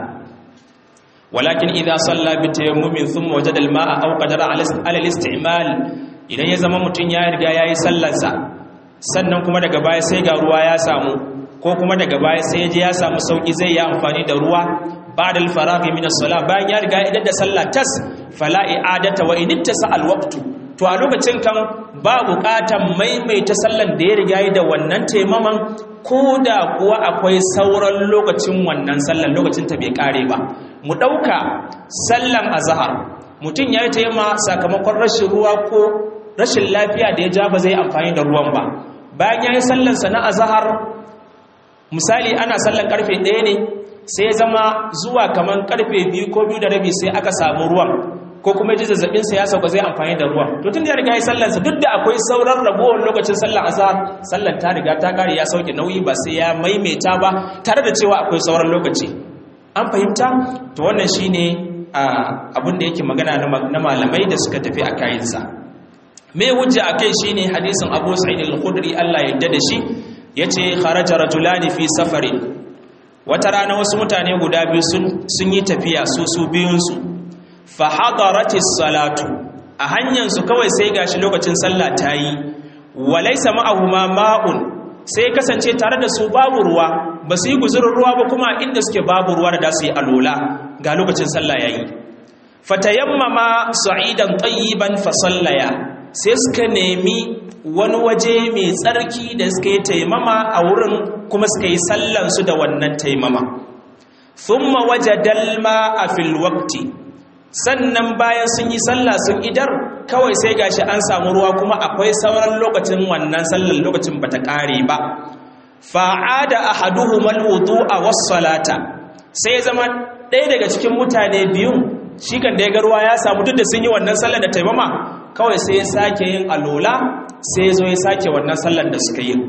Walakin idza salla bi tayammumin thumma wajada al-ma'a aw qadara ala al-isti'mal, idan ya zama mutun ya riga yayi sallarsa sannan kuma daga baya sai ga ruwa ya samu, ko kuma daga baya sai je ya samu sauki zai yi amfani da ruwa ba'da al-faraghi min as-salah, bayan ya riga idan da sallah tas, fala i'adata wa in ittasa al-waqtu, to a lokacin kan ba bukatan maimaita sallan da ya riga da wannan taimaman, ko da kuwa akwai sauran lokacin wannan sallan, lokacin ta bai kare ba. Mu dauka sallan azhar, mutum ya yi taimama sakamakon rashin ruwa ko rashin lafiya da ya ja ba zai amfani da ruwan ba, bayan ya yi sallansa na azahar, misali ana sallan karfe ɗaya ne, sai ya zama zuwa kamar karfe biyu ko biyu da rabi sai aka samu ruwan, ko kuma ji zazzabinsa ya sauka zai amfani da ruwan, to tun da ya riga ya sallansa, duk da akwai sauran ragowar lokacin sallan azahar, sallan ta riga ta kare, ya sauke nauyi ba sai ya maimaita ba, tare da cewa akwai sauran lokaci. An fahimta? To wannan shine abin da yake magana na malamai da suka tafi a kayansa. Me hujja akai shine hadisin Abu Sa'id al-Khudri Allah ya yarda da shi, yace kharaja rajulani fi safarin, wata rana wasu mutane guda biyu sun sun yi tafiya su su biyun su, fa hadaratis salatu, a hanyar su kawai sai gashi lokacin sallah tayi, walaysa ma'ahuma ma'un, sai kasance tare da su babu ruwa, ba su yi guzurin ruwa ba, kuma inda suke babu ruwa da su yi alola ga lokacin sallah yayi. Fatayammama sa'idan tayyiban fa sallaya, sai suka nemi wani waje mai tsarki da suka yi taimama a wurin, kuma suka yi sallansu da wannan taimama. Thumma wajadal ma'a fil waqti, sannan bayan sun yi sallah sun idar, kawai sai gashi an samu ruwa kuma akwai sauran lokacin wannan sallar, lokacin bata kare ba. Fa'ada ahaduhuma al-wudu'a was-salata, sai zama ɗaya daga cikin mutane biyun shi kan da ya ga ruwa ya samu, duk da sun yi wannan sallar da taimama, kawai sai ya sake yin alola, sai ya zo ya sake wannan sallar da suka yi.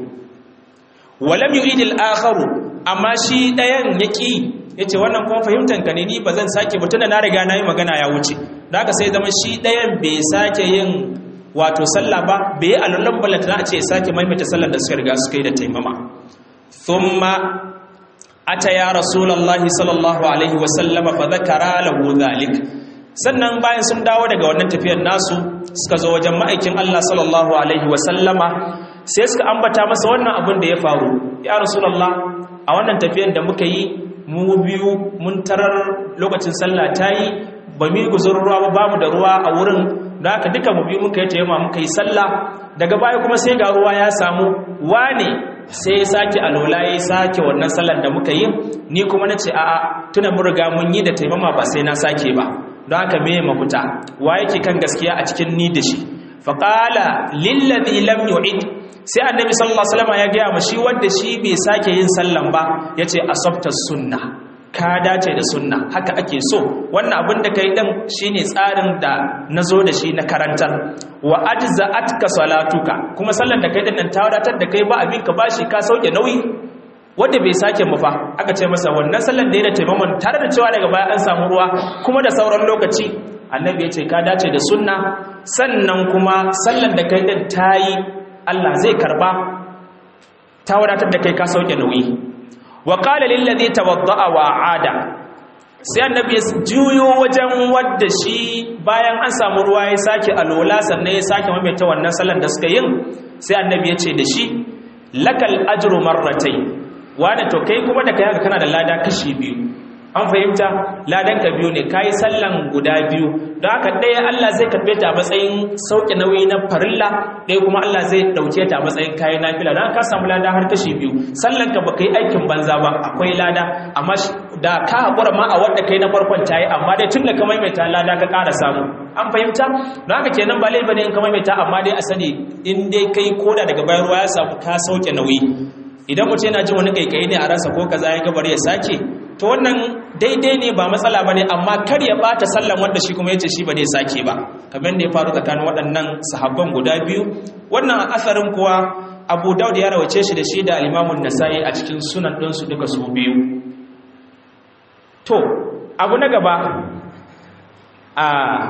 Walam yu'idil akharu, amma shi ɗayan yaki, yace wannan kuma fahimtan ka ne, ni ba zan sake ba tunda na riga na yi magana ya wuce. Da haka sai zama shi ɗayan bai sake yin wato sallah ba, bai alolan balanta na ce ya sake maimaita sallar da suka riga suka yi da taimama. Thumma ata ya rasulullahi sallallahu alaihi wasallam fa dhakara lahu dhalik. Sannan bayan sun dawo daga wannan tafiyar nasu suka zo wajen ma'aikin Allah sallallahu alaihi wasallama sai suka ambata masa wannan abin da ya faru. Ya rasulullah, a wannan tafiyar da muka yi mu biyu mun tarar lokacin sallah tayi, ba mu guzur ruwa ba, bamu da ruwa a wurin, da haka duka mu biyu muka yi tayyama muka yi sallah. Daga baya kuma sai ga ruwa ya samu, wane sai ya sake alola ya sake wannan sallar da muka yi, ni kuma nace a'a tuna mun riga mun yi da taimama ba sai na sake ba, don haka me mafita, wa yake kan gaskiya a cikin ni da shi? Faqala lilladhi lam yu'id, sai annabi sallallahu alaihi wasallam ya ga mashi wanda shi bai sake yin sallan ba, yace asabta sunna, ka dace da sunna, haka ake so. Wannan abin da kai din shine tsarin da nazo da shi na karantar. Wa ajza'atka salatuka, kuma sallar da kai din nan ta wadatar da kai, ba abin ka bashi, ka sauke nauyi. Wanda bai sake mu fa aka ce masa wannan sallar da ya da taimakon tare da cewa daga baya an samu ruwa kuma da sauran lokaci, annabi ya ce ka dace da sunna, sannan kuma sallar da kai din tayi, Allah zai karba, ta wadatar da kai, ka sauke nauyi. Wa qala lil ladhi tawadda'a wa aada, sai annabi ya juyo wajen wanda shi bayan an samu ruwa ya sake alola sannan ya sake maimaita wannan sallar da suka yin, sai annabi ya ce da shi lakal ajru marratayn, wanda to kai kuma da kai haka kana da lada kashi biyu. An fahimta, ladan ka biyu ne, kai sallan guda biyu, don haka ɗaya Allah zai karbe ta a matsayin sauke nauyi na farilla, ɗaya kuma Allah zai ɗauke ta a matsayin kayan nafila, don ka samu lada har kashi biyu. Sallan ka ba kai aikin banza ba, akwai lada, amma da ka haƙura ma a wadda kai na farkon ta yi, amma dai tun da ka maimaita lada ka ƙara samu. An fahimta, don haka kenan ba laifi ne in ka maimaita, amma dai a sani in dai kai koda daga bayan ruwa ya samu ka sauke nauyi. Idan mutum yana jin wani kaikayi ne a ransa ko kaza ya gabar ya sake, to wannan daidai ne, ba matsala ba ne, amma kar ya bata sallan wanda shi kuma ya ce shi ba zai sake ba, kamar da ya faru tsakanin waɗannan sahabban guda biyu. Wannan asarin kuwa Abu Dawud ya rawace shi da shi da Al-Imamun Nasa'i a cikin sunan ɗinsu duka su biyu. To abu na gaba, a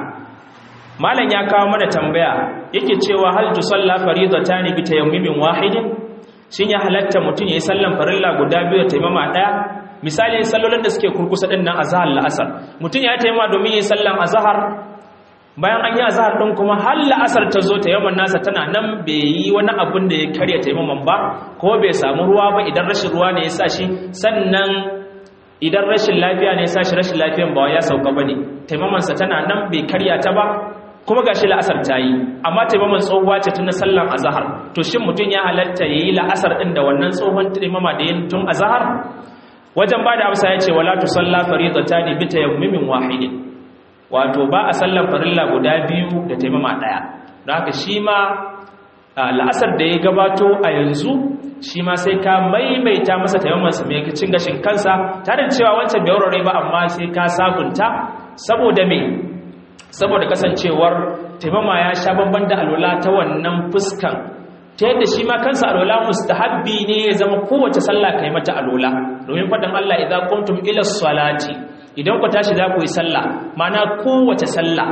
malam ya kawo mana tambaya, yake cewa hal tusalla faridatani bi tayammumin wahidin, shin ya halatta mutum ya yi sallan farilla guda biyu da taimama ɗaya? Misali sallolin da suke kurkusa ɗin nan azhar la'asar, mutum ya taimama domin yi sallan azhar, bayan an yi azhar ɗin kuma har la'asar ta zo, taimaman nasa tana nan, bai yi wani abin da ya karya taimaman ba, ko bai samu ruwa ba idan rashin ruwa ne ya sa shi, sannan idan rashin lafiya ne ya sa shi rashin lafiyan ba ya sauka ba ne, taimamansa tana nan bai karya ta ba, kuma gashi la'asar ta yi, amma taimaman tsohuwa ce tun na sallan azhar. To shin mutum ya halatta ya yi la'asar ɗin da wannan tsohon taimama da yin tun azhar? Wajen ba da amsa ya ce wala tusalla faridatani bi tayammumin wahidin, wato ba a sallan farilla guda biyu da taimama ɗaya. Don haka shi ma la'asar da ya gabato a yanzu, shi ma sai ka maimaita masa taimamansa mai cin gashin kansa, tare da cewa wancan bai warware ba, amma sai ka sabunta. Saboda me? Saboda kasancewar taimama ya sha bamban da alola ta wannan fuskan, ta yadda shi ma kansa alola mustahabbi ne ya zama kowace sallah kai mata alola, domin faɗin Allah idza qumtum ila salati, idan ku tashi za ku yi sallah, mana kowace sallah.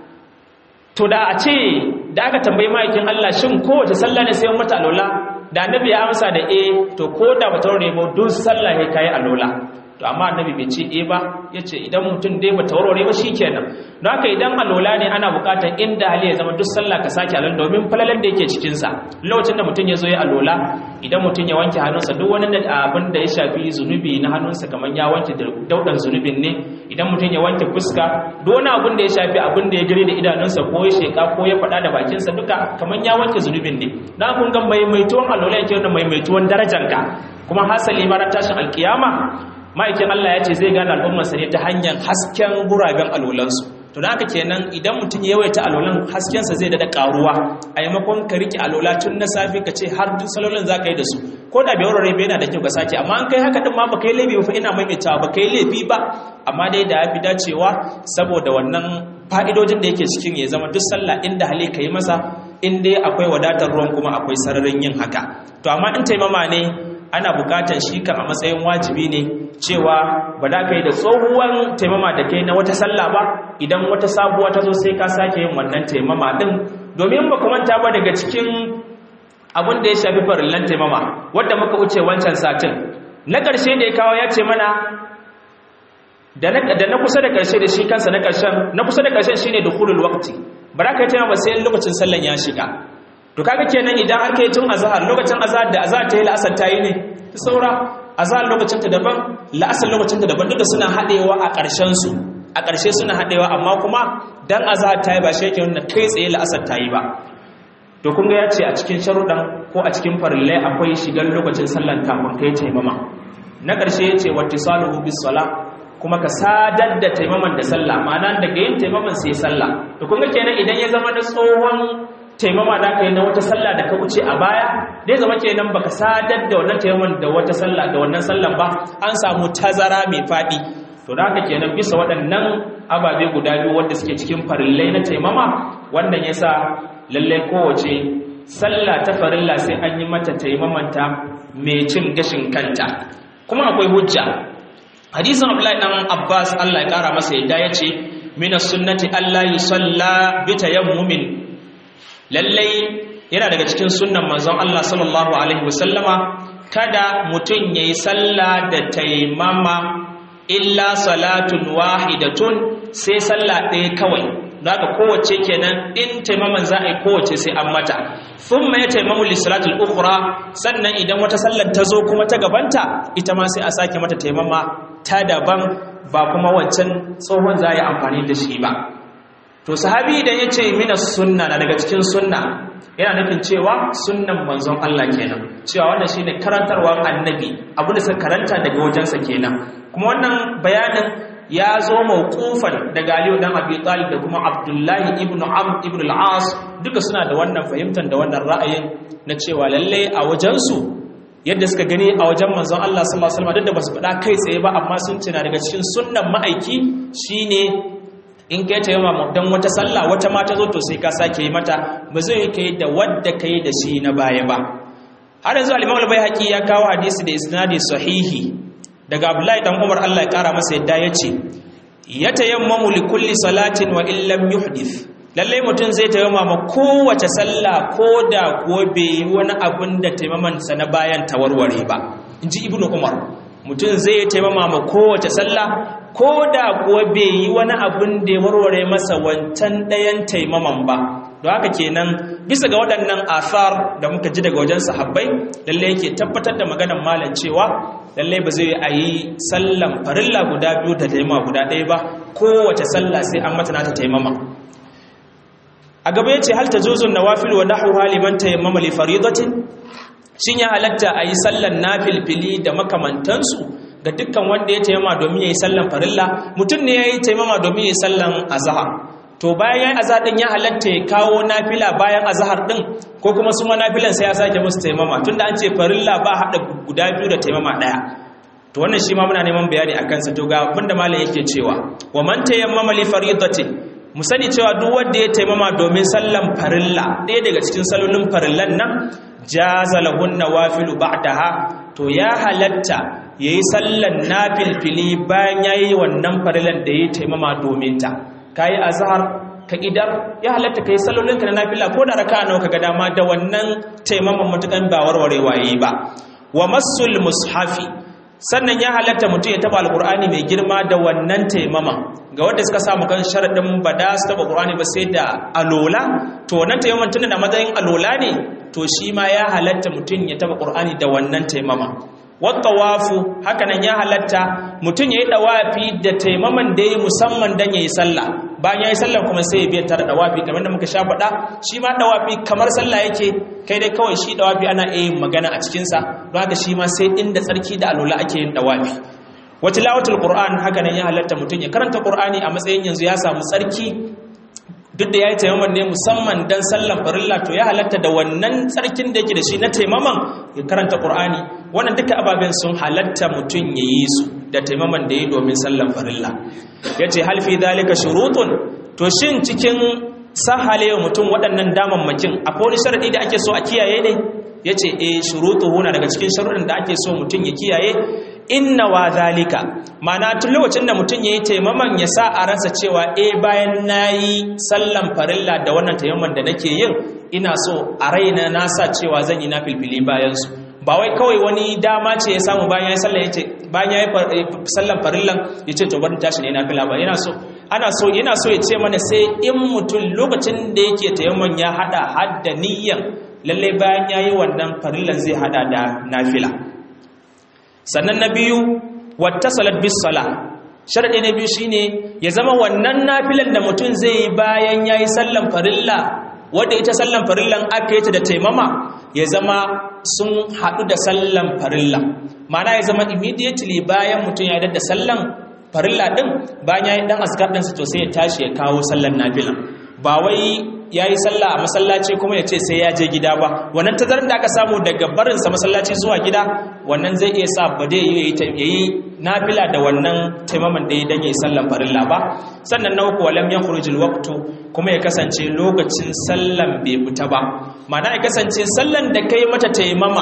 To da a ce da aka tambayi ma'aikin Allah shin kowace sallah ne sai mata alola, da annabi ya amsa da eh, to ko da ba taurare ba duk sallah ne kai alola. To amma annabi bai ce eh ba, yace idan mutum dai ba taurare ba shikenan. Don haka idan alola ne ana bukatar inda hali ya zama duk sallah ka sake alola, domin falalan da yake cikin sa. Lokacin da mutum ya zo ya alola, idan mutum ya wanke hannunsa, duk wani abin da ya shafi zunubi na hannunsa kamar ya wanke daudan zunubin ne. Idan mutum ya wanke fuska, duk wani abin da ya shafi abin da ya gire da idanunsa ko ya sheka ko ya faɗa da bakinsa, duka kamar ya wanke zunubin ne. Na kun ga maimaituwan alola yake wannan maimaituwan darajanka, kuma hasali mara tashin alkiyama ma'aikin Allah ya ce zai gane al'ummarsa ne ta hanyar hasken guraben alolansu. To da haka kenan idan mutum ya yawaita alolan, haskensa zai dada karuwa, a yamakon ka rike alola tun na safi ka ce har duk salolin za ka yi da su, ko da bai warware bai yana da kyau ka sake, amma an kai haka din ma ba kai laifi ba, ina maimaitawa ba kai laifi ba, amma dai da ya fi dacewa saboda wannan fa'idojin da yake cikin ya zama duk sallah inda hali ka yi masa, in dai akwai wadatar ruwan kuma akwai sararin yin haka. To amma in taimama ne ana bukatar shi kan a matsayin wajibi ne cewa ba da ka yi da tsohuwan taimama da kai na wata sallah ba, idan wata sabuwa ta zo sai ka sake yin wannan taimama din, domin ba manta ba daga cikin abin da ya shafi farillan taimama wadda muka wuce wancan satin, na ƙarshe da ya kawo ya ce mana da na kusa da ƙarshe da shi kansa na ƙarshen na kusa da ƙarshen shine dukhulul waqti ba za ka yi taimama sai lokacin sallan ya shiga to kaga kenan idan har kai tun azhar lokacin azhar da azhar ta yi la'asar ta yi ne saura azhar lokacin ta daban la'asar lokacin ta daban duka suna hadewa a ƙarshen su a ƙarshe suna hadewa amma kuma dan azhar ta yi ba shi yake nuna kai tsaye la'asar ta yi ba to kun ga ya ce a cikin sharuɗan ko a cikin farillai akwai shigar lokacin sallan kafin kai taimama na ƙarshe ya ce wattisaluhu bis sala kuma ka sadar da taimaman da sallah ma'ana daga yin taimaman sai sallah to kun ga kenan idan ya zama na tsohon taimama da kai na wata sallah da ka wuce a baya dai zama kenan baka sadar da wannan taimaman da wata sallah da wannan sallan ba an samu tazara mai fadi to da haka kenan bisa waɗannan ababe guda biyu wanda suke cikin farillai na taimama wannan yasa lalle kowace sallah ta farilla sai an yi mata taimamanta mai cin gashin kanta kuma akwai hujja hadisin Abdullahi dan Abbas Allah ya kara masa yadda yace minas sunnati alla yusalla bi tayammumin lallai yana daga cikin sunnan manzon Allah sallallahu alaihi wasallama kada mutun yayi sallah da taimama illa salatun wahidatun sai sallah ɗaya kawai zaka kowace kenan in taimaman za a yi kowace sai an mata thumma ya taimamu li salatul ukhra sannan idan wata sallar ta zo kuma ta gabanta ita ma sai a sake mata taimama ta daban ba kuma wancan tsohon za a yi amfani da shi ba to sahabi idan ya ce mina sunna na daga cikin sunna yana nufin cewa sunnan manzon Allah kenan cewa wannan shine karantarwar annabi abu da suka karanta daga wajensa kenan kuma wannan bayanin ya zo mawqufan daga Ali dan Abi Talib da kuma Abdullahi ibn Amr ibn al-As duka suna da wannan fahimtar da wannan ra'ayin na cewa lalle a wajensu yadda suka gani a wajen manzon Allah sallallahu alaihi wasallam duk da basu faɗa kai tsaye ba amma sun ce na daga cikin sunnan ma'aiki shine in kai ta yawa dan wata sallah wata ma ta zo to sai ka sake yi mata ba zai kai da wadda kai da shi na baya ba har yanzu al-Imam al-Baihaqi ya kawo hadisi da isnadi sahihi daga Abdullahi dan Umar Allah ya kara masa yadda yace yatayammamu li kulli salatin wa illam yuhdith lalle mutun zai tayammama ma kowace sallah koda ko bai wani abin da taimaman sa na bayan tawarware ba inji Ibnu Umar mutun zai tayammama ma kowace sallah koda ko bai yi wani abin da ya warware masa wancan dayan taimaman ba don haka kenan bisa ga waɗannan asar da muka ji daga wajen sahabbai lalle yake tabbatar da maganar malam cewa lalle ba zai yi sallan farilla guda biyu da taimama guda ɗaya ba kowace sallah sai an mata nata taimama a gaba yace hal tajuzun nawafil wa nahwa liman tayammama li faridatin shin ya halatta ayi sallan nafilfili da makamantansu ga dukkan wanda ya taimama domin yayi sallan farilla mutum ne yayi taimama domin yayi sallan azhar to bayan yayin azhar din ya halatta ya kawo nafila bayan azhar din ko kuma su ma nafilan sai ya sake musu taimama tunda an ce farilla ba hada guda biyu da taimama daya to wannan shi ma muna neman bayani akan sa to ga abinda malam yake cewa wa man tayammama li faridatin mu sani cewa duk wanda ya taimama domin sallan farilla ɗaya daga cikin sallolin farillan nan jaza lahun nawafilu ba'daha to ya halatta yayi sallan nafilfili bayan yayi wannan farillan da yayi taimama domin ta kayi azhar ka idar ya halatta kai sallolin ka na nafila ko da raka'a nawa kaga dama da wannan taimaman mutukan ba warwarewa yayi ba wa masul mushafi sannan ya halatta mutum ya taba alqur'ani mai girma da wannan taimama ga wanda suka samu kan sharadin ba da su taba qur'ani ba sai da alola to wannan taimaman tunda da matsayin alola ne to shi ma ya halatta mutum ya taba qur'ani da wannan taimama wattawafu hakanan ya halatta mutum yayi dawafi da taimaman da yayi musamman dan yayi sallah bayan yayi sallah kuma sai ya biya tare dawafi kamar da muka sha faɗa shi ma dawafi kamar sallah yake kai dai kawai shi dawafi ana yin magana a cikin sa don haka shi ma sai inda tsarki da alula ake yin dawafi wa tilawatul qur'an hakanan ya halatta mutum ya karanta qur'ani a matsayin yanzu ya samu tsarki duk da ya yi taimaman ne musamman don sallan farilla to ya halatta da wannan tsarkin da yake da shi na taimaman ya karanta ƙur'ani wannan duka ababen sun halatta mutum ya yi su da taimaman da ya yi domin sallan farilla ya ce halfi zalika shurutun to shin cikin sahalewa mutum waɗannan damammakin akwai wani sharaɗi da ake so a kiyaye ne ya ce e shurutu huna daga cikin sharuɗin da ake so mutum ya kiyaye inna wa zalika mana tun lokacin da mutum yayi taimaman ya sa a ransa cewa eh bayan nayi sallan farilla da wannan taimaman da nake yin ina so a raina na sa cewa zan yi nafilfili bayan su ba wai kawai wani dama ce ya samu bayan yayi sallah yace bayan yayi sallan farillan yace to bari tashi ne nafila ba yana so ana so yana so ya ce mana sai in mutum lokacin da yake tayammun ya hada hadda niyyan lalle bayan yayi wannan farillan zai hada da nafila. Sannan na biyu wattasalat bis salah, sharadi na biyu shine ya zama wannan nafilan da mutum zai yi bayan yayi sallan farilla wanda ita sallan farillan aka yi ta da taimama ya zama sun hadu da sallan farilla, ma'ana ya zama immediately bayan mutum ya da sallan farilla din bayan yayi dan askar din sa to sai ya tashi ya kawo sallan nafila, ba wai yayi sallah a masallaci kuma ya ce sai ya je gida ba. Wannan tazarin da aka samu daga barin sa masallaci zuwa gida wannan zai iya sa ba dai yayi nafila da wannan taimaman da ya dan yayi sallan farilla ba. Sannan na uku walam yakhrujul waqtu, kuma ya kasance lokacin sallan bai fita ba, ma'ana ya kasance sallan da kai mata taimama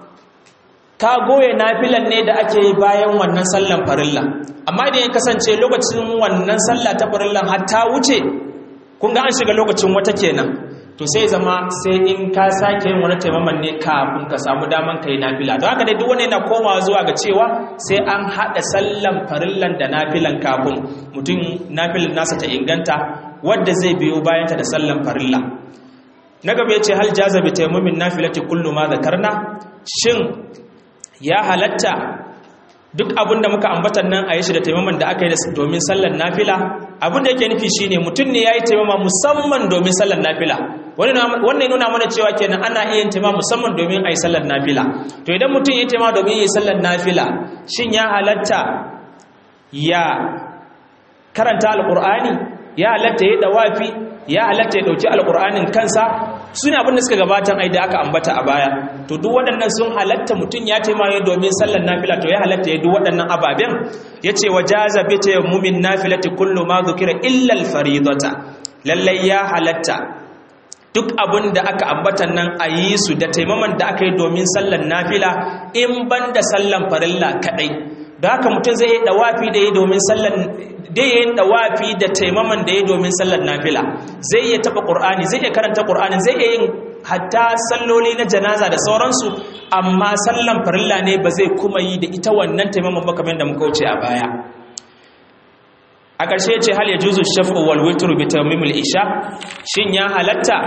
ka goye nafilan ne da ake yi bayan wannan sallan farilla, amma idan ya kasance lokacin wannan sallah ta farillan har ta wuce, kun ga an shiga lokacin wata kenan, to sai zama sai in ka sake yin wani taimaman ne kafin ka samu daman kai nafila. Don haka dai duk wani yana komawa zuwa ga cewa sai an haɗa sallan farillan da nafilan kafin mutum nafilan nasa ta inganta wadda zai biyo bayanta da sallan farilla. Na gaba ya ce hal jaza bi taimamin nafilati kullu ma zakarna, shin ya halatta duk abin da muka ambatan nan a yi shi da taimaman da aka yi domin sallan nafila? Abin da yake nufi shine mutum ne ya yi taimama musamman domin sallan nafila, wannan ya nuna mana cewa kenan ana iya yin taimama musamman domin a yi sallan nafila. To idan mutum ya yi taimama domin yi sallan nafila, shin ya halatta ya karanta alƙur'ani, ya halatta ya yi dawafi, ya halatta ya ɗauki alƙur'anin kansa? Su ne abin da suka gabatan ai da aka ambata a baya. To duk waɗannan sun halatta mutum ya taimaka domin sallar nafila, to ya halatta ya duk waɗannan ababen. Ya ce wa jaza bi tayammumin nafilati kullu ma dhukira illa al-faridata, lallai ya halatta duk abin da aka ambatan nan a yi su da taimaman da aka yi domin sallar nafila in ban da sallar farilla kaɗai. Da haka mutum zai yi dawafi da yi domin sallar da yin dawafi da taimaman da ya domin sallar nafila, zai iya taba qur'ani, zai iya karanta qur'ani, zai iya yin hatta salloli na janaza da sauransu, amma sallan farilla ne ba zai kuma yi da ita wannan taimaman ba kamar da muka wuce a baya. A ƙarshe ya ce hal yajuzu shaf'u wal witru bi tayammumil isha, shin ya halatta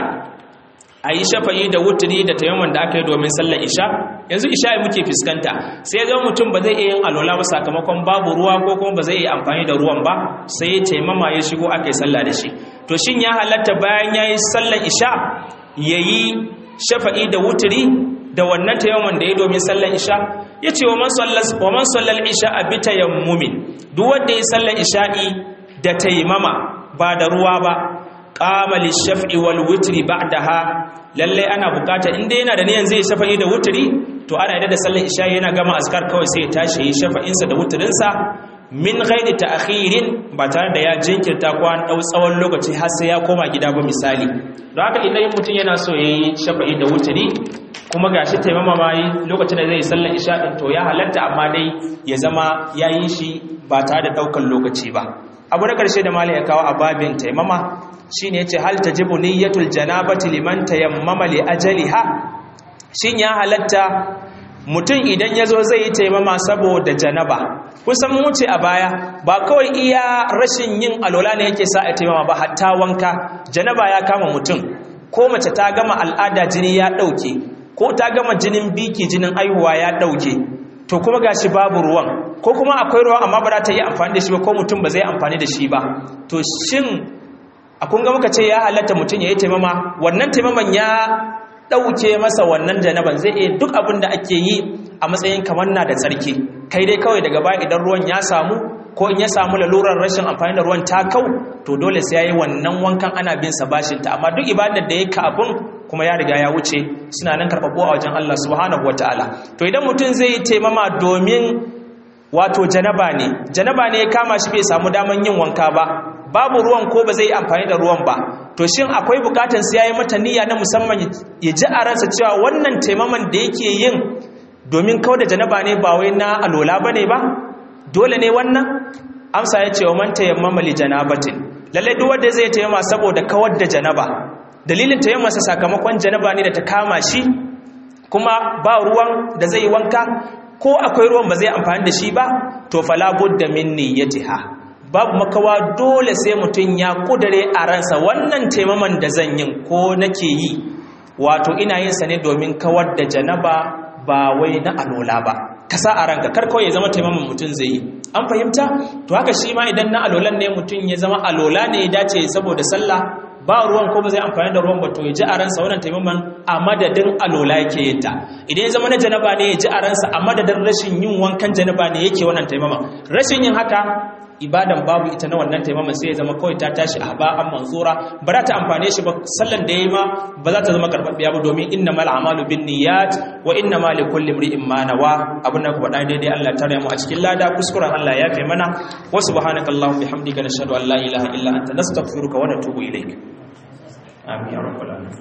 a yi shafa'i da wuturi da taimaman da aka yi domin sallar isha? Yanzu isha muke fuskanta, sai zama mutum ba zai iya yin alola ba sakamakon babu ruwa ko kuma ba zai iya amfani da ruwan ba, sai ya taimama ya shigo aka yi sallah da shi. To shin ya halatta bayan ya yi sallar isha ya yi shafa'i da wuturi da wannan taimaman da ya domin sallar isha? Ya ce wa man sallar isha a bi tayammumin, duk wanda ya sallar isha'i da taimama ba da ruwa ba, qama lishaf'i wal witri ba'daha, lalle ana bukata inda yana da niyan zai shafa'i da wutri, to ana yadda da sallar isha yana gama azkar kawai sai ya tashi yi shafa'in sa da wutrin sa min ghairi ta'khirin, ba tare da ya jinkirta ko an dau tsawon lokaci har sai ya koma gida ba misali. Don haka idan mutum yana so yayi shafa'i da wutri kuma gashi taimama ma yi lokacin da zai sallar isha din, to ya halatta amma dai ya zama yayi shi ba tare da daukan lokaci ba. Abu na karshe da malai ya kawo a babin taimama shine yace hal tajibu niyyatul janabati liman tayammama li ajaliha, shin ya halatta mutum idan yazo zai yi taimama saboda janaba? Kusan mu ce a baya ba kawai iya rashin yin alola ne yake sa a taimama ba, hatta wanka janaba ya kama mutum, ko mace ta gama al'ada jini ya dauke, ko ta gama jinin biki jinin aihuwa ya dauke, to kuma gashi babu ruwan, ko kuma akwai ruwan amma ba za ta yi amfani da shi ba, ko mutum ba zai amfani da shi ba. To shin a kun ga muka ce ya halatta mutum ya yi taimama, wannan taimaman ya ɗauke masa wannan janaban, zai iya duk abin da ake yi a matsayin kamar na da tsarki, kai dai kawai daga baya idan ruwan ya samu ko in ya samu lalurar rashin amfani da ruwan ta kau, to dole sai ya yi wannan wankan ana bin sa bashinta, amma duk ibadar da ya kafin kuma ya riga ya wuce suna nan karɓaɓɓu a wajen Allah subhanahu wataala. To idan mutum zai yi taimama domin wato janaba ne janaba ne ya kama shi bai samu daman yin wanka ba, babu ruwan ko ba zai yi amfani da ruwan ba, to shin akwai bukatun sai yayi mata niyya na musamman ya ji a ransa cewa wannan taimaman da yake yin domin kawar da janaba ne ba wai na alola bane ba? Dole ne wannan? Amsa ya ce wa man tayammama li janabatin, lalle duk wanda zai taimama saboda kawar da janaba, dalilin taimamarsa sakamakon janaba ne da ta kama shi, kuma ba ruwan da zai wanka ko akwai ruwan ba zai amfani da shi ba to fala budda min niyyatiha babu makawa dole sai mutum ya kudare a ransa wannan taimaman da zan yin ko nake yi wato ina yin sa ne domin kawar da janaba ba wai na alola ba kasa a ranka kar kawai ya zama taimaman mutum zai yi an fahimta to haka shi ma idan na alolan ne mutum ya zama alola ne ya dace saboda sallah ba ruwan ko ba zai amfani da ruwan ba to ya ji a ransa wannan taimaman a madadin alola yake yin ta idan ya zama na janaba ne ya ji a ransa a madadin rashin yin wankan janaba ne yake wannan taimaman rashin yin haka ibadan babu ita na wannan taimaman sai ya zama kawai ta tashi a ba'an mansura ba za ta amfane shi ba sallan da ya yi ma ba za ta zama karɓaɓɓiya ba domin inna mal a'malu bin niyyat wa inna ma li kulli imri'in ma nawa abin da ku faɗa daidai Allah ta mu a cikin lada kuskuren Allah ya fi mana wa subhanakallahumma bihamdika nashhadu an la ilaha illa anta nastaghfiruka wa natubu ilaik amin ya rabbal alamin